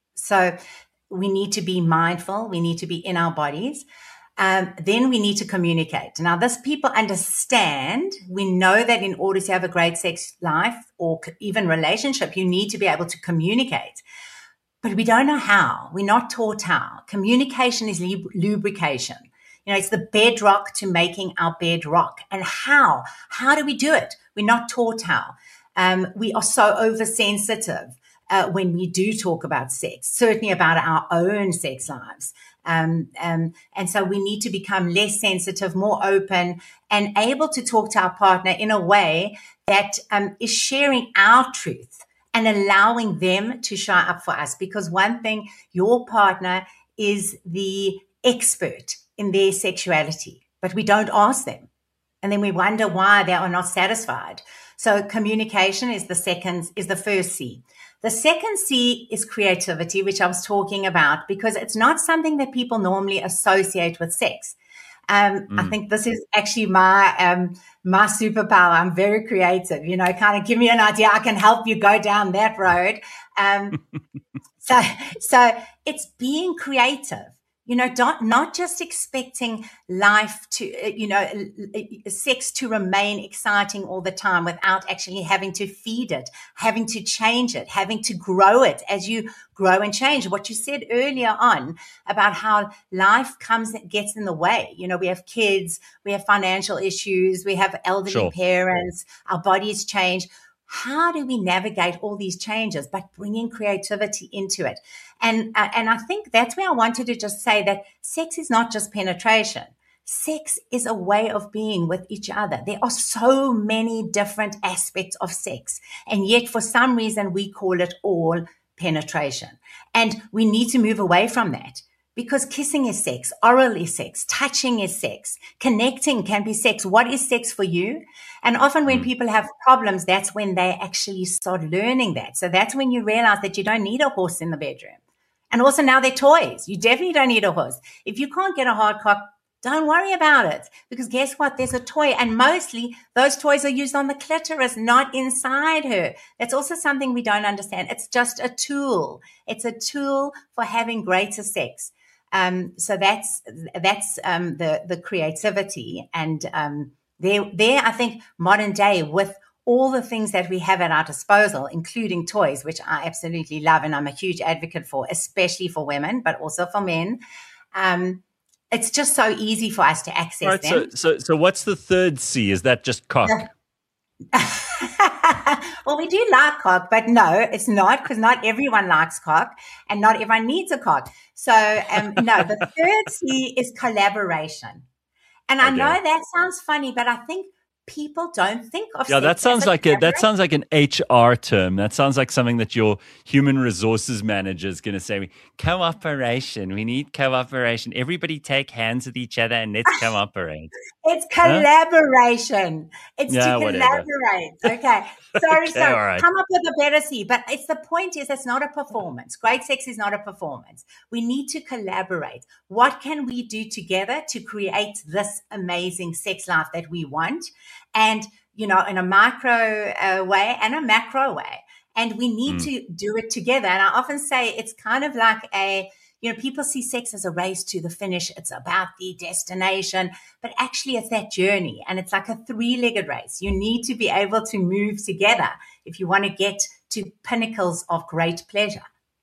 So we need to be mindful. We need to be in our bodies. Um, then we need to communicate. Now, this people understand. We know that in order to have a great sex life or even relationship, you need to be able to communicate. But we don't know how. We're not taught how. Communication is lub- lubrication. You know, it's the bedrock to making our bed rock. And how? How do we do it? We're not taught how. Um, we are so oversensitive uh, when we do talk about sex, certainly about our own sex lives. Um, um, and so we need to become less sensitive, more open, and able to talk to our partner in a way that um, is sharing our truth and allowing them to show up for us. Because one thing, your partner is the expert in their sexuality, but we don't ask them. And then we wonder why they are not satisfied. So communication is the second, is the first C. The second C is creativity, which I was talking about, because it's not something that people normally associate with sex. Um, mm. I think this is actually my um, my superpower. I'm very creative. You know, kind of give me an idea, I can help you go down that road. Um, so, so it's being creative. You know, don't, not just expecting life to, you know, sex to remain exciting all the time without actually having to feed it, having to change it, having to grow it as you grow and change. What you said earlier on about how life comes and gets in the way. You know, we have kids, we have financial issues, we have elderly sure. parents, our bodies change. How do we navigate all these changes, but bringing creativity into it? And, uh, and I think that's where I wanted to just say that sex is not just penetration. Sex is a way of being with each other. There are so many different aspects of sex. And yet for some reason, we call it all penetration. And we need to move away from that. Because kissing is sex, oral is sex, touching is sex, connecting can be sex. What is sex for you? And often when mm. people have problems, that's when they actually start learning that. So that's when you realize that you don't need a horse in the bedroom. And also now they're toys. You definitely don't need a horse. If you can't get a hard cock, don't worry about it. Because guess what? There's a toy. And mostly those toys are used on the clitoris, not inside her. That's also something we don't understand. It's just a tool. It's a tool for having greater sex. Um, so that's, that's, um, the, the creativity. And, um, there, there, I think modern day with all the things that we have at our disposal, including toys, which I absolutely love. And I'm a huge advocate for, especially for women, but also for men. Um, it's just so easy for us to access right, them. So, so, so what's the third C? Is that just cock? Well, we do like cock, but no, it's not, because not everyone likes cock and not everyone needs a cock. So, um, no, the third C is collaboration. And I okay. know that sounds funny, but I think people don't think of yeah that sounds like a that sounds like an H R term. That sounds like something that your human resources manager is going to say. Cooperation, we need cooperation, everybody take hands with each other and let's cooperate. It's collaboration. Huh? It's yeah, to whatever. collaborate. Okay. Sorry, okay, so right. come up with a better C. But it's the point is it's not a performance. Great sex is not a performance. We need to collaborate. What can we do together to create this amazing sex life that we want? And, you know, in a micro uh, way and a macro way. And we need mm. to do it together. And I often say it's kind of like a, you know, people see sex as a race to the finish. It's about the destination, but actually it's that journey. And it's like a three-legged race. You need to be able to move together if you want to get to pinnacles of great pleasure.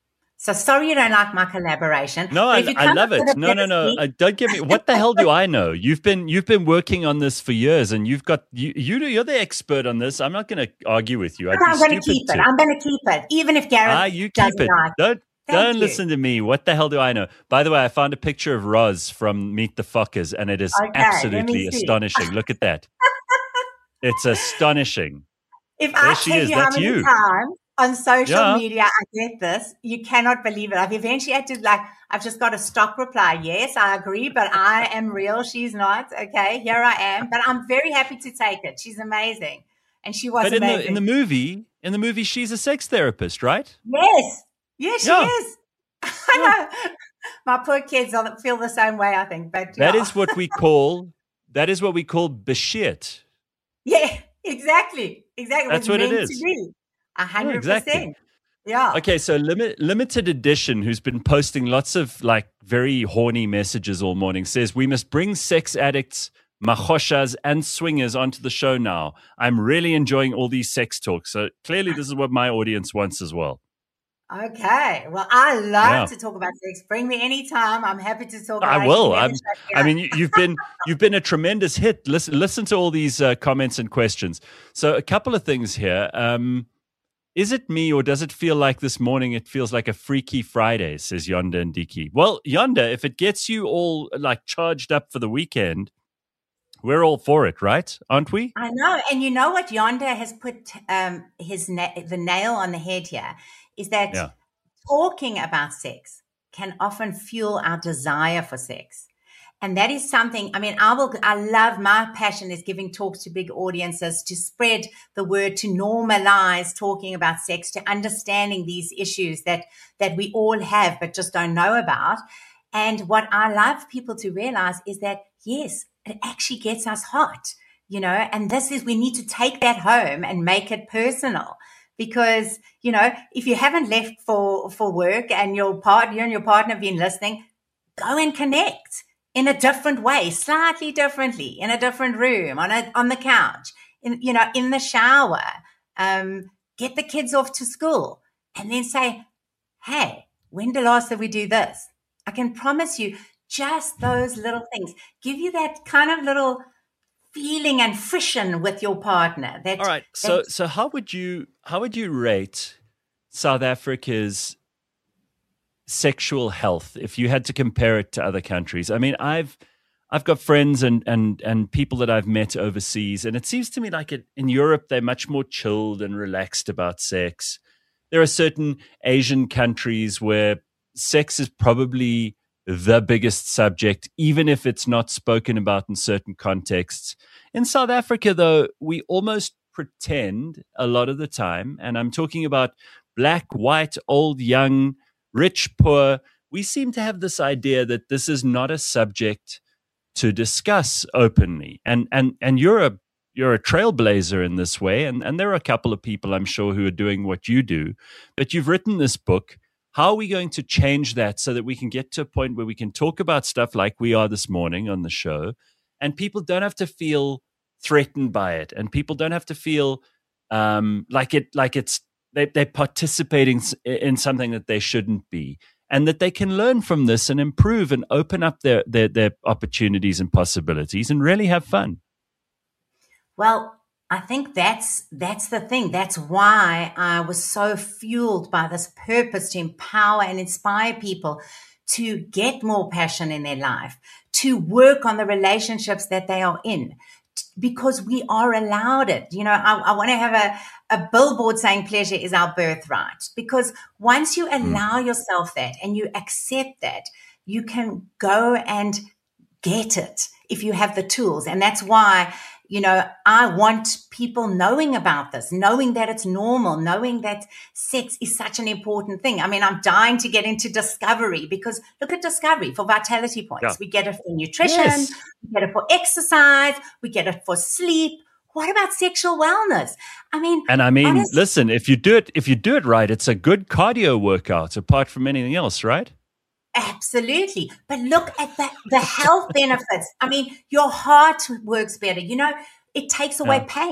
So sorry you don't like my collaboration. No, I, I love it. No, no, no. Uh, don't give me. What the hell do I know? You've been you've been working on this for years, and you've got you you you're the expert on this. I'm not going to argue with you. I'd I'm going to keep to. it. I'm going to keep it, even if Gareth ah, you doesn't keep it. like. Don't Thank don't you. listen to me. What the hell do I know? By the way, I found a picture of Roz from Meet the Fockers, and it is Okay, absolutely astonishing. Look at that. It's astonishing. If there I she tell is. you how That's many you. times on social Yeah. media I get this, you cannot believe it. I've eventually had to, like, I've just got a stock reply. Yes, I agree, but I am real. She's not. Okay, here I am. But I'm very happy to take it. She's amazing. And she was But in amazing. the in the movie, in the movie, she's a sex therapist, right? Yes. Yes, she Yeah. is. I know. My poor kids feel the same way, I think. But That yeah. is what we call that is what we call beshit. Yeah, exactly. Exactly. That's what it is. A hundred Yeah, exactly. percent. Yeah. Okay, so limit, limited edition, who's been posting lots of like very horny messages all morning, says we must bring sex addicts, machoshas, and swingers onto the show now. I'm really enjoying all these sex talks. So clearly, this is what my audience wants as well. Okay. Well, I love Yeah. to talk about sex. Bring me anytime. I'm happy to talk about it. I will. Never I'm, shut me I up. mean, you- you've been you've been a tremendous hit. Listen, listen to all these uh, comments and questions. So, a couple of things here. Um, is it me, or does it feel like this morning it feels like a Freaky Friday? Says Yonda and Diki. Well, Yonda, if it gets you all like charged up for the weekend, we're all for it, right? Aren't we? I know. And you know what? Yonda has put um, his na- the nail on the head here is that Yeah. talking about sex can often fuel our desire for sex. And that is something, I mean, I will, I love, my passion is giving talks to big audiences, to spread the word, to normalize talking about sex, to understanding these issues that, that we all have, but just don't know about. And what I love people to realize is that, yes, it actually gets us hot, you know, and this is, we need to take that home and make it personal. Because, you know, if you haven't left for, for work and your part, you and your partner have been listening, go and connect in a different way, slightly differently, in a different room, on a, on the couch, in, you know, in the shower, um, get the kids off to school and then say, hey, when the last did we do this? I can promise you just those little things give you that kind of little feeling and friction with your partner. That, All right. So, that, so how would you how would you rate South Africa's sexual health if you had to compare it to other countries? I mean, I've I've got friends and and and people that I've met overseas, and it seems to me like it, in Europe they're much more chilled and relaxed about sex. There are certain Asian countries where sex is probably the biggest subject, even if it's not spoken about in certain contexts. In South Africa, though, we almost pretend a lot of the time, and I'm talking about black, white, old, young, rich, poor. We seem to have this idea that this is not a subject to discuss openly. And and and you're a you're a trailblazer in this way, and, and there are a couple of people I'm sure who are doing what you do. But you've written this book. How are we going to change that so that we can get to a point where we can talk about stuff like we are this morning on the show, and people don't have to feel threatened by it, and people don't have to feel um, like it like it's they, they're participating in something that they shouldn't be, and that they can learn from this and improve and open up their their, their opportunities and possibilities and really have fun. well, I think that's that's the thing. That's why I was so fueled by this purpose to empower and inspire people to get more passion in their life, to work on the relationships that they are in, t- because we are allowed it. You know, I, I want to have a, a billboard saying pleasure is our birthright, because once you allow yourself that and you accept that, you can go and get it if you have the tools. And that's why, you know, I want people knowing about this, knowing that it's normal, knowing that sex is such an important thing. I mean, I'm dying to get into Discovery, because look at Discovery for Vitality Points. Yeah. We get it for nutrition, Yes. we get it for exercise, we get it for sleep. What about sexual wellness? I mean, And I mean, honest- listen, if you do it if you do it right, it's a good cardio workout apart from anything else, right? Absolutely. But look at the, the health benefits. I mean, your heart works better. You know, it takes away Yeah. pain.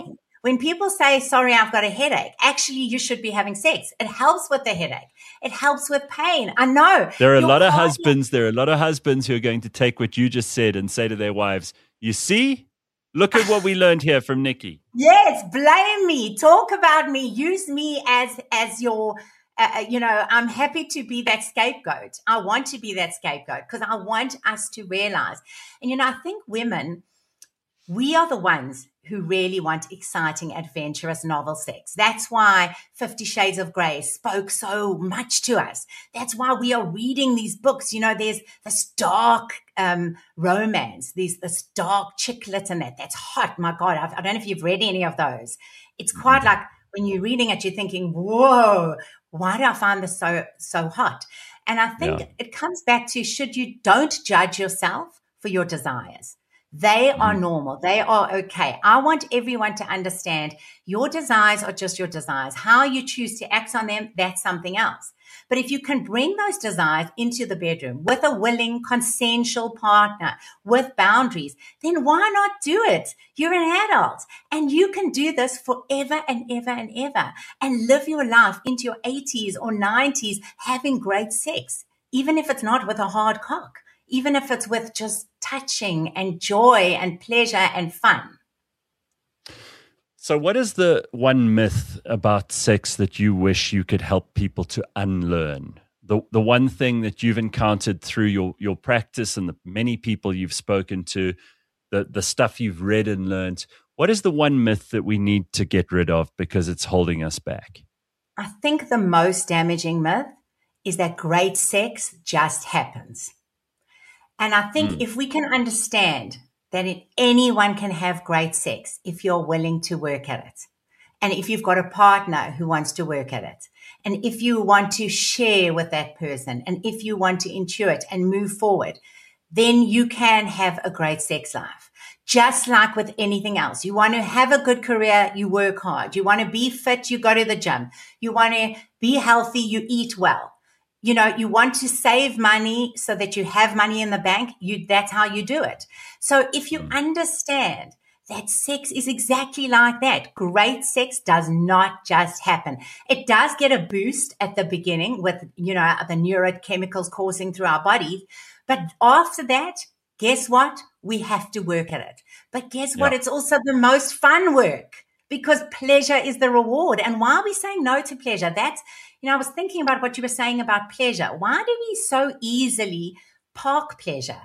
When people say, sorry, I've got a headache, actually, you should be having sex. It helps with the headache. It helps with pain. I know. There are a Your lot of partner- husbands, there are a lot of husbands who are going to take what you just said and say to their wives, you see, look at what we learned here from Nikki. Yes, blame me. Talk about me. Use me as, as your, uh, you know, I'm happy to be that scapegoat. I want to be that scapegoat because I want us to realize. And, you know, I think women, we are the ones who really want exciting, adventurous, novel sex. That's why Fifty Shades of Grey spoke so much to us. That's why we are reading these books. You know, there's this dark um, romance, there's this dark chick lit and that. That's hot. My God, I've, I don't know if you've read any of those. It's quite like when you're reading it, you're thinking, whoa, why do I find this so, so hot? And I think yeah. it comes back to, should you don't judge yourself for your desires. They are normal. They are okay. I want everyone to understand your desires are just your desires. How you choose to act on them, that's something else. But if you can bring those desires into the bedroom with a willing, consensual partner with boundaries, then why not do it? You're an adult and you can do this forever and ever and ever and live your life into your eighties or nineties having great sex, even if it's not with a hard cock. Even if it's with just touching and joy and pleasure and fun. So what is the one myth about sex that you wish you could help people to unlearn? The the one thing that you've encountered through your, your practice and the many people you've spoken to, the, the stuff you've read and learned, what is the one myth that we need to get rid of because it's holding us back? I think the most damaging myth is that great sex just happens. And I think mm. if we can understand that it, anyone can have great sex if you're willing to work at it, and if you've got a partner who wants to work at it, and if you want to share with that person, and if you want to intuit and move forward, then you can have a great sex life. Just like with anything else. You want to have a good career, you work hard. You want to be fit, you go to the gym. You want to be healthy, you eat well. You know, you want to save money so that you have money in the bank. You, that's how you do it. So if you understand that sex is exactly like that, great sex does not just happen. It does get a boost at the beginning with, you know, the neurochemicals coursing through our bodies. But after that, guess what? We have to work at it. But guess what? Yeah. It's also the most fun work because pleasure is the reward. And why are we saying no to pleasure? That's, you know, I was thinking about what you were saying about pleasure. Why do we so easily park pleasure?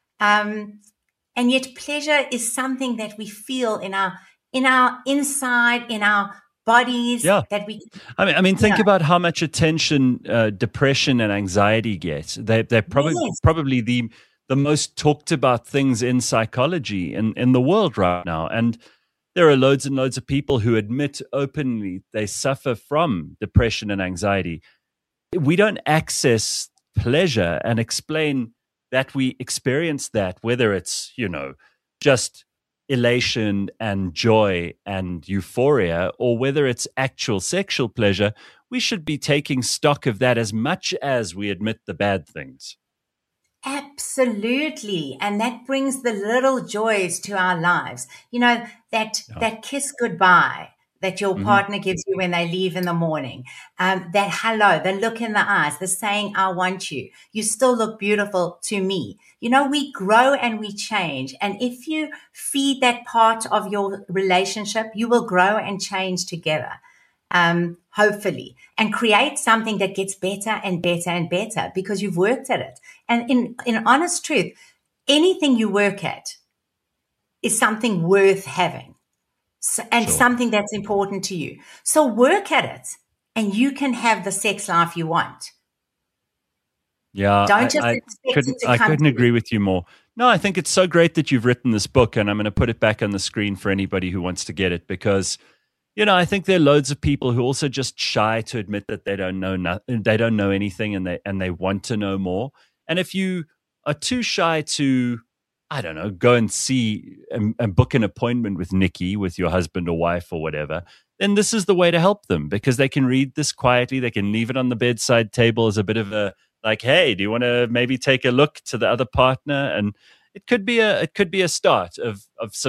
Um, and yet pleasure is something that we feel in our in our inside, in our bodies. Yeah. That we. I mean, I mean, think know. about how much attention uh, depression and anxiety get. They, they're probably Yes. probably the the most talked about things in psychology in, in the world right now. And there are loads and loads of people who admit openly they suffer from depression and anxiety. We don't access pleasure and explain that we experience that, whether it's, you know, just elation and joy and euphoria, or whether it's actual sexual pleasure. We should be taking stock of that as much as we admit the bad things. Absolutely. And that brings the little joys to our lives. You know, that, Yeah. that kiss goodbye that your Mhm. partner gives you when they leave in the morning, um, that hello, the look in the eyes, the saying, I want you, you still look beautiful to me. You know, we grow and we change. And if you feed that part of your relationship, you will grow and change together. Um, hopefully, and create something that gets better and better and better because you've worked at it. And in, in honest truth, anything you work at is something worth having so, and Sure. something that's important to you. So work at it and you can have the sex life you want. Yeah, Don't I, just I expect couldn't, it to I come couldn't to agree you. with you more. No, I think it's so great that you've written this book, and I'm going to put it back on the screen for anybody who wants to get it because, you know, I think there are loads of people who are also just shy to admit that they don't know no, they don't know anything, and they and they want to know more. And if you are too shy to, I don't know, go and see and, and book an appointment with Nikki, with your husband or wife or whatever, then this is the way to help them because they can read this quietly. They can leave it on the bedside table as a bit of a like, hey, do you want to maybe take a look to the other partner? And it could be a it could be a start of of some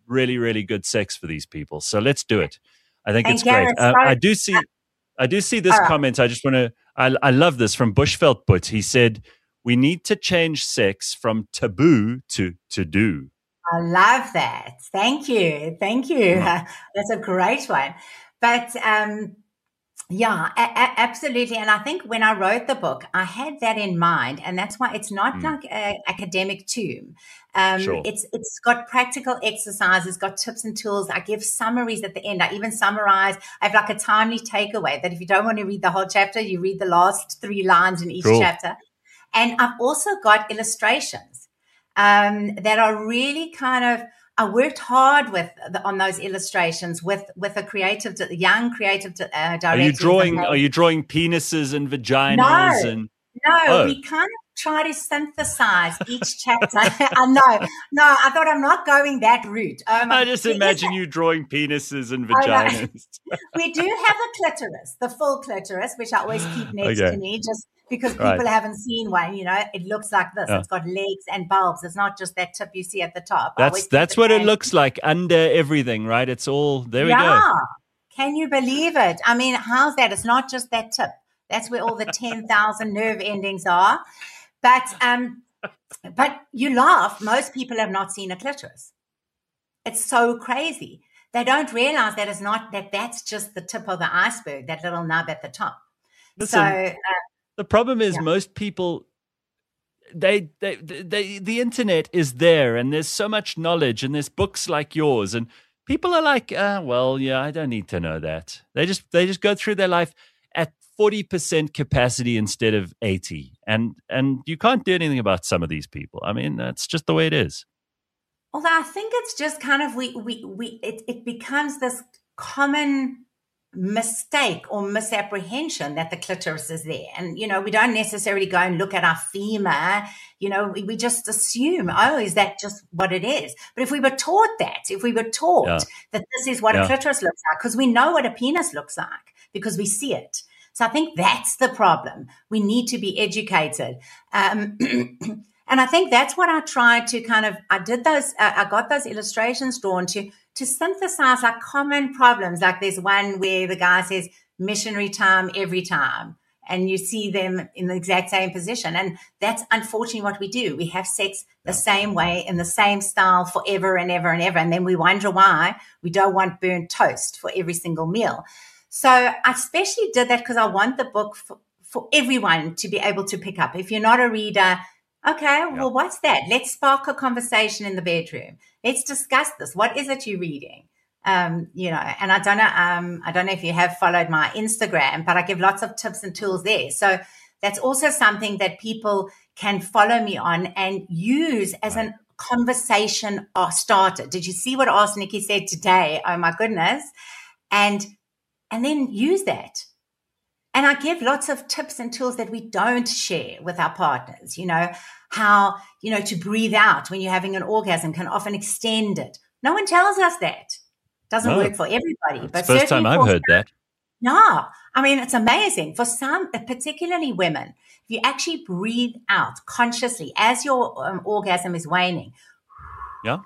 really, really good sex for these people. So let's do it. I think And it's Gareth, great. Uh, sorry- I do see, I do see this All right. comment. I just want to, I, I love this from Bushveld Put. He said, we need to change sex from taboo to to do. I love that. Thank you. Thank you. Mm. That's a great one. But um, yeah, a- a- absolutely. And I think when I wrote the book, I had that in mind. And that's why it's not Mm. like an academic tome. Um, Sure. It's It's got practical exercises, got tips and tools. I give summaries at the end. I even summarize. I have like a timely takeaway that if you don't want to read the whole chapter, you read the last three lines in each Cool. chapter. And I've also got illustrations um, that are really kind of, I worked hard with the, on those illustrations with, with a creative, young creative uh, director. Are you drawing? Are you drawing penises and vaginas? No, and no, Oh. we kind of try to synthesize each chapter. I know. No, I thought I'm not going that route. Oh my, I just there is imagine a- you drawing penises and I know. vaginas. We do have a clitoris, the full clitoris, which I always keep next Okay. to me, just because people Right. haven't seen one. You know, it looks like this. Yeah. It's got legs and bulbs. It's not just that tip you see at the top. I always That's keep that's what it handy. looks like under everything, right? It's all there. We Yeah. go. Can you believe it? I mean, how's that? It's not just that tip. That's where all the ten thousand nerve endings are. But um, but you laugh. Most people have not seen a clitoris. It's so crazy. They don't realize that it's not that. That's just the tip of the iceberg. That little nub at the top. Listen, so uh, the problem is Yeah. most people. They, they, they, the internet is there, and there's so much knowledge, and there's books like yours, and people are like, uh, well, yeah, I don't need to know that. They just, they just go through their life at forty percent capacity instead of eighty, and and you can't do anything about some of these people. I mean, that's just the way it is. although I think it's just kind of we we we it, it becomes this common mistake or misapprehension that the clitoris is there. And, you know, we don't necessarily go and look at our femur. You know, we, we just assume, oh, is that just what it is? But if we were taught that, if we were taught Yeah. that this is what Yeah. a clitoris looks like, because we know what a penis looks like because we see it. So I think that's the problem. We need to be educated. Um, and I think that's what I tried to kind of, I did those, uh, I got those illustrations drawn to, to synthesize like common problems. Like there's one where the guy says missionary time every time, and you see them in the exact same position. And that's unfortunately what we do. We have sex the same way in the same style forever and ever and ever. And then we wonder why we don't want burnt toast for every single meal. So I especially did that because I want the book for, for everyone to be able to pick up. If you're not a reader, okay, well, what's that? Let's spark a conversation in the bedroom. Let's discuss this. What is it you're reading? Um, you know, and I don't know, um, I don't know if you have followed my Instagram, but I give lots of tips and tools there. So that's also something that people can follow me on and use as a conversation starter. Did you see what Ask Nikki said today? Oh my goodness. And, and then use that. And I give lots of tips and tools that we don't share with our partners, you know, how, you know, to breathe out when you're having an orgasm can often extend it. No one tells us that. Doesn't No. work for everybody. It's But the first time certainly I've for heard that. No, I mean, it's amazing. For some, particularly women, if you actually breathe out consciously as your um, orgasm is waning, Yeah.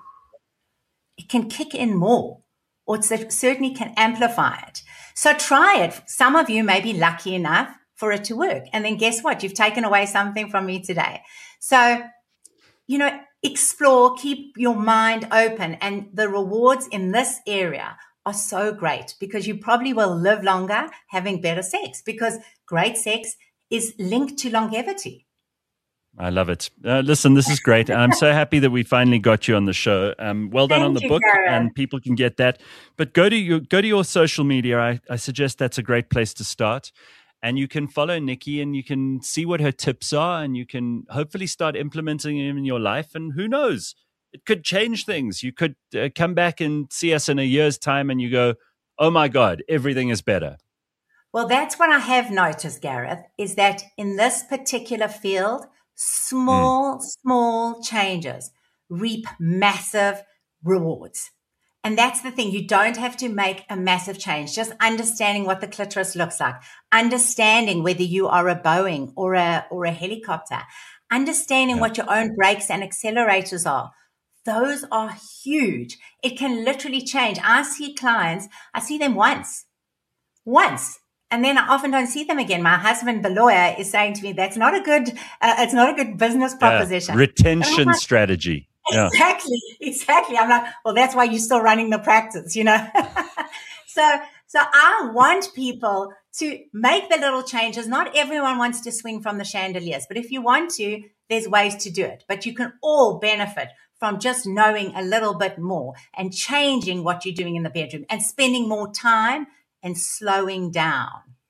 it can kick in more, or it cer- certainly can amplify it. So try it. Some of you may be lucky enough for it to work. And then guess what? You've taken away something from me today. So, you know, explore, keep your mind open. And the rewards in this area are so great because you probably will live longer having better sex because great sex is linked to longevity. I love it. Uh, listen, this is great. I'm so happy that we finally got you on the show. Um, well done Thank on the you, book, Gareth. and people can get that. But go to your go to your social media. I, I suggest that's a great place to start. And you can follow Nikki, and you can see what her tips are, and you can hopefully start implementing them in your life. And who knows, it could change things. You could uh, come back and see us in a year's time, and you go, "Oh my God, everything is better." Well, that's what I have noticed, Gareth, is that in this particular field, small, mm. small changes reap massive rewards. And that's the thing. You don't have to make a massive change. Just understanding what the clitoris looks like, understanding whether you are a Boeing or a, or a helicopter, understanding Yeah. what your own brakes and accelerators are. those are huge. It can literally change. I see clients, I see them once, once. And then I often don't see them again. My husband, the lawyer, is saying to me, that's not a good, uh, it's not a good business proposition. Yeah, retention like, strategy. Exactly, yeah. exactly. I'm like, well, that's why you're still running the practice, you know? so, so I want people to make the little changes. Not everyone wants to swing from the chandeliers, but if you want to, there's ways to do it. But you can all benefit from just knowing a little bit more and changing what you're doing in the bedroom and spending more time and slowing down.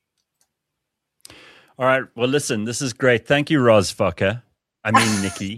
All right. Well, listen, this is great. Thank you, Roz Fokker. I mean, Nikki.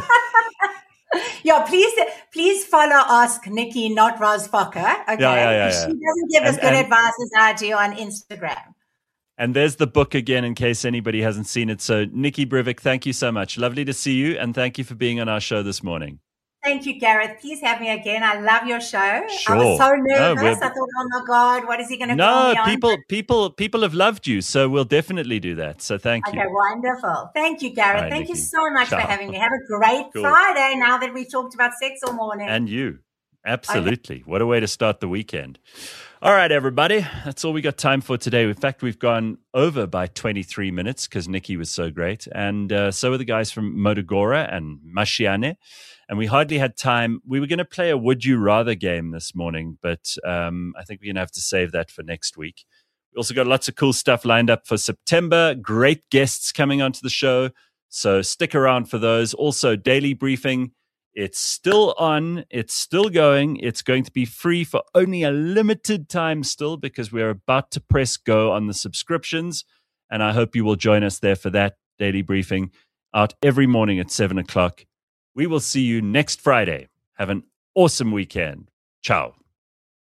yeah, please, please follow Ask Nikki, not Roz Fokker. Okay. Yeah, yeah, yeah, yeah. She doesn't give and, us good and, advice as I do on Instagram. And there's the book again, in case anybody hasn't seen it. So, Nikki Brivik, thank you so much. Lovely to see you, and thank you for being on our show this morning. Thank you, Gareth. Please have me again. I love your show. Sure. I was so nervous. No, I thought, oh my God, what is he going to no, call me on? people, people, people have loved you, so we'll definitely do that. So thank okay, you. Okay, wonderful. Thank you, Gareth. Right, Thank Nikki. you so much Ciao. for having me. Have a great Cool. Friday now that we've talked about sex all morning. And you. Absolutely. Okay. What a way to start the weekend. All right, everybody. That's all we got time for today. In fact, we've gone over by twenty-three minutes because Nikki was so great. And uh, so are the guys from Modogora and Mashiane. And we hardly had time. We were going to play a Would You Rather game this morning, but um, I think we're going to have to save that for next week. We also got lots of cool stuff lined up for September. Great guests coming onto the show. So stick around for those. Also, Daily Briefing. It's still on. It's still going. It's going to be free for only a limited time still because we're about to press go on the subscriptions. And I hope you will join us there for that Daily Briefing out every morning at seven o'clock. We will see you next Friday. Have an awesome weekend. Ciao.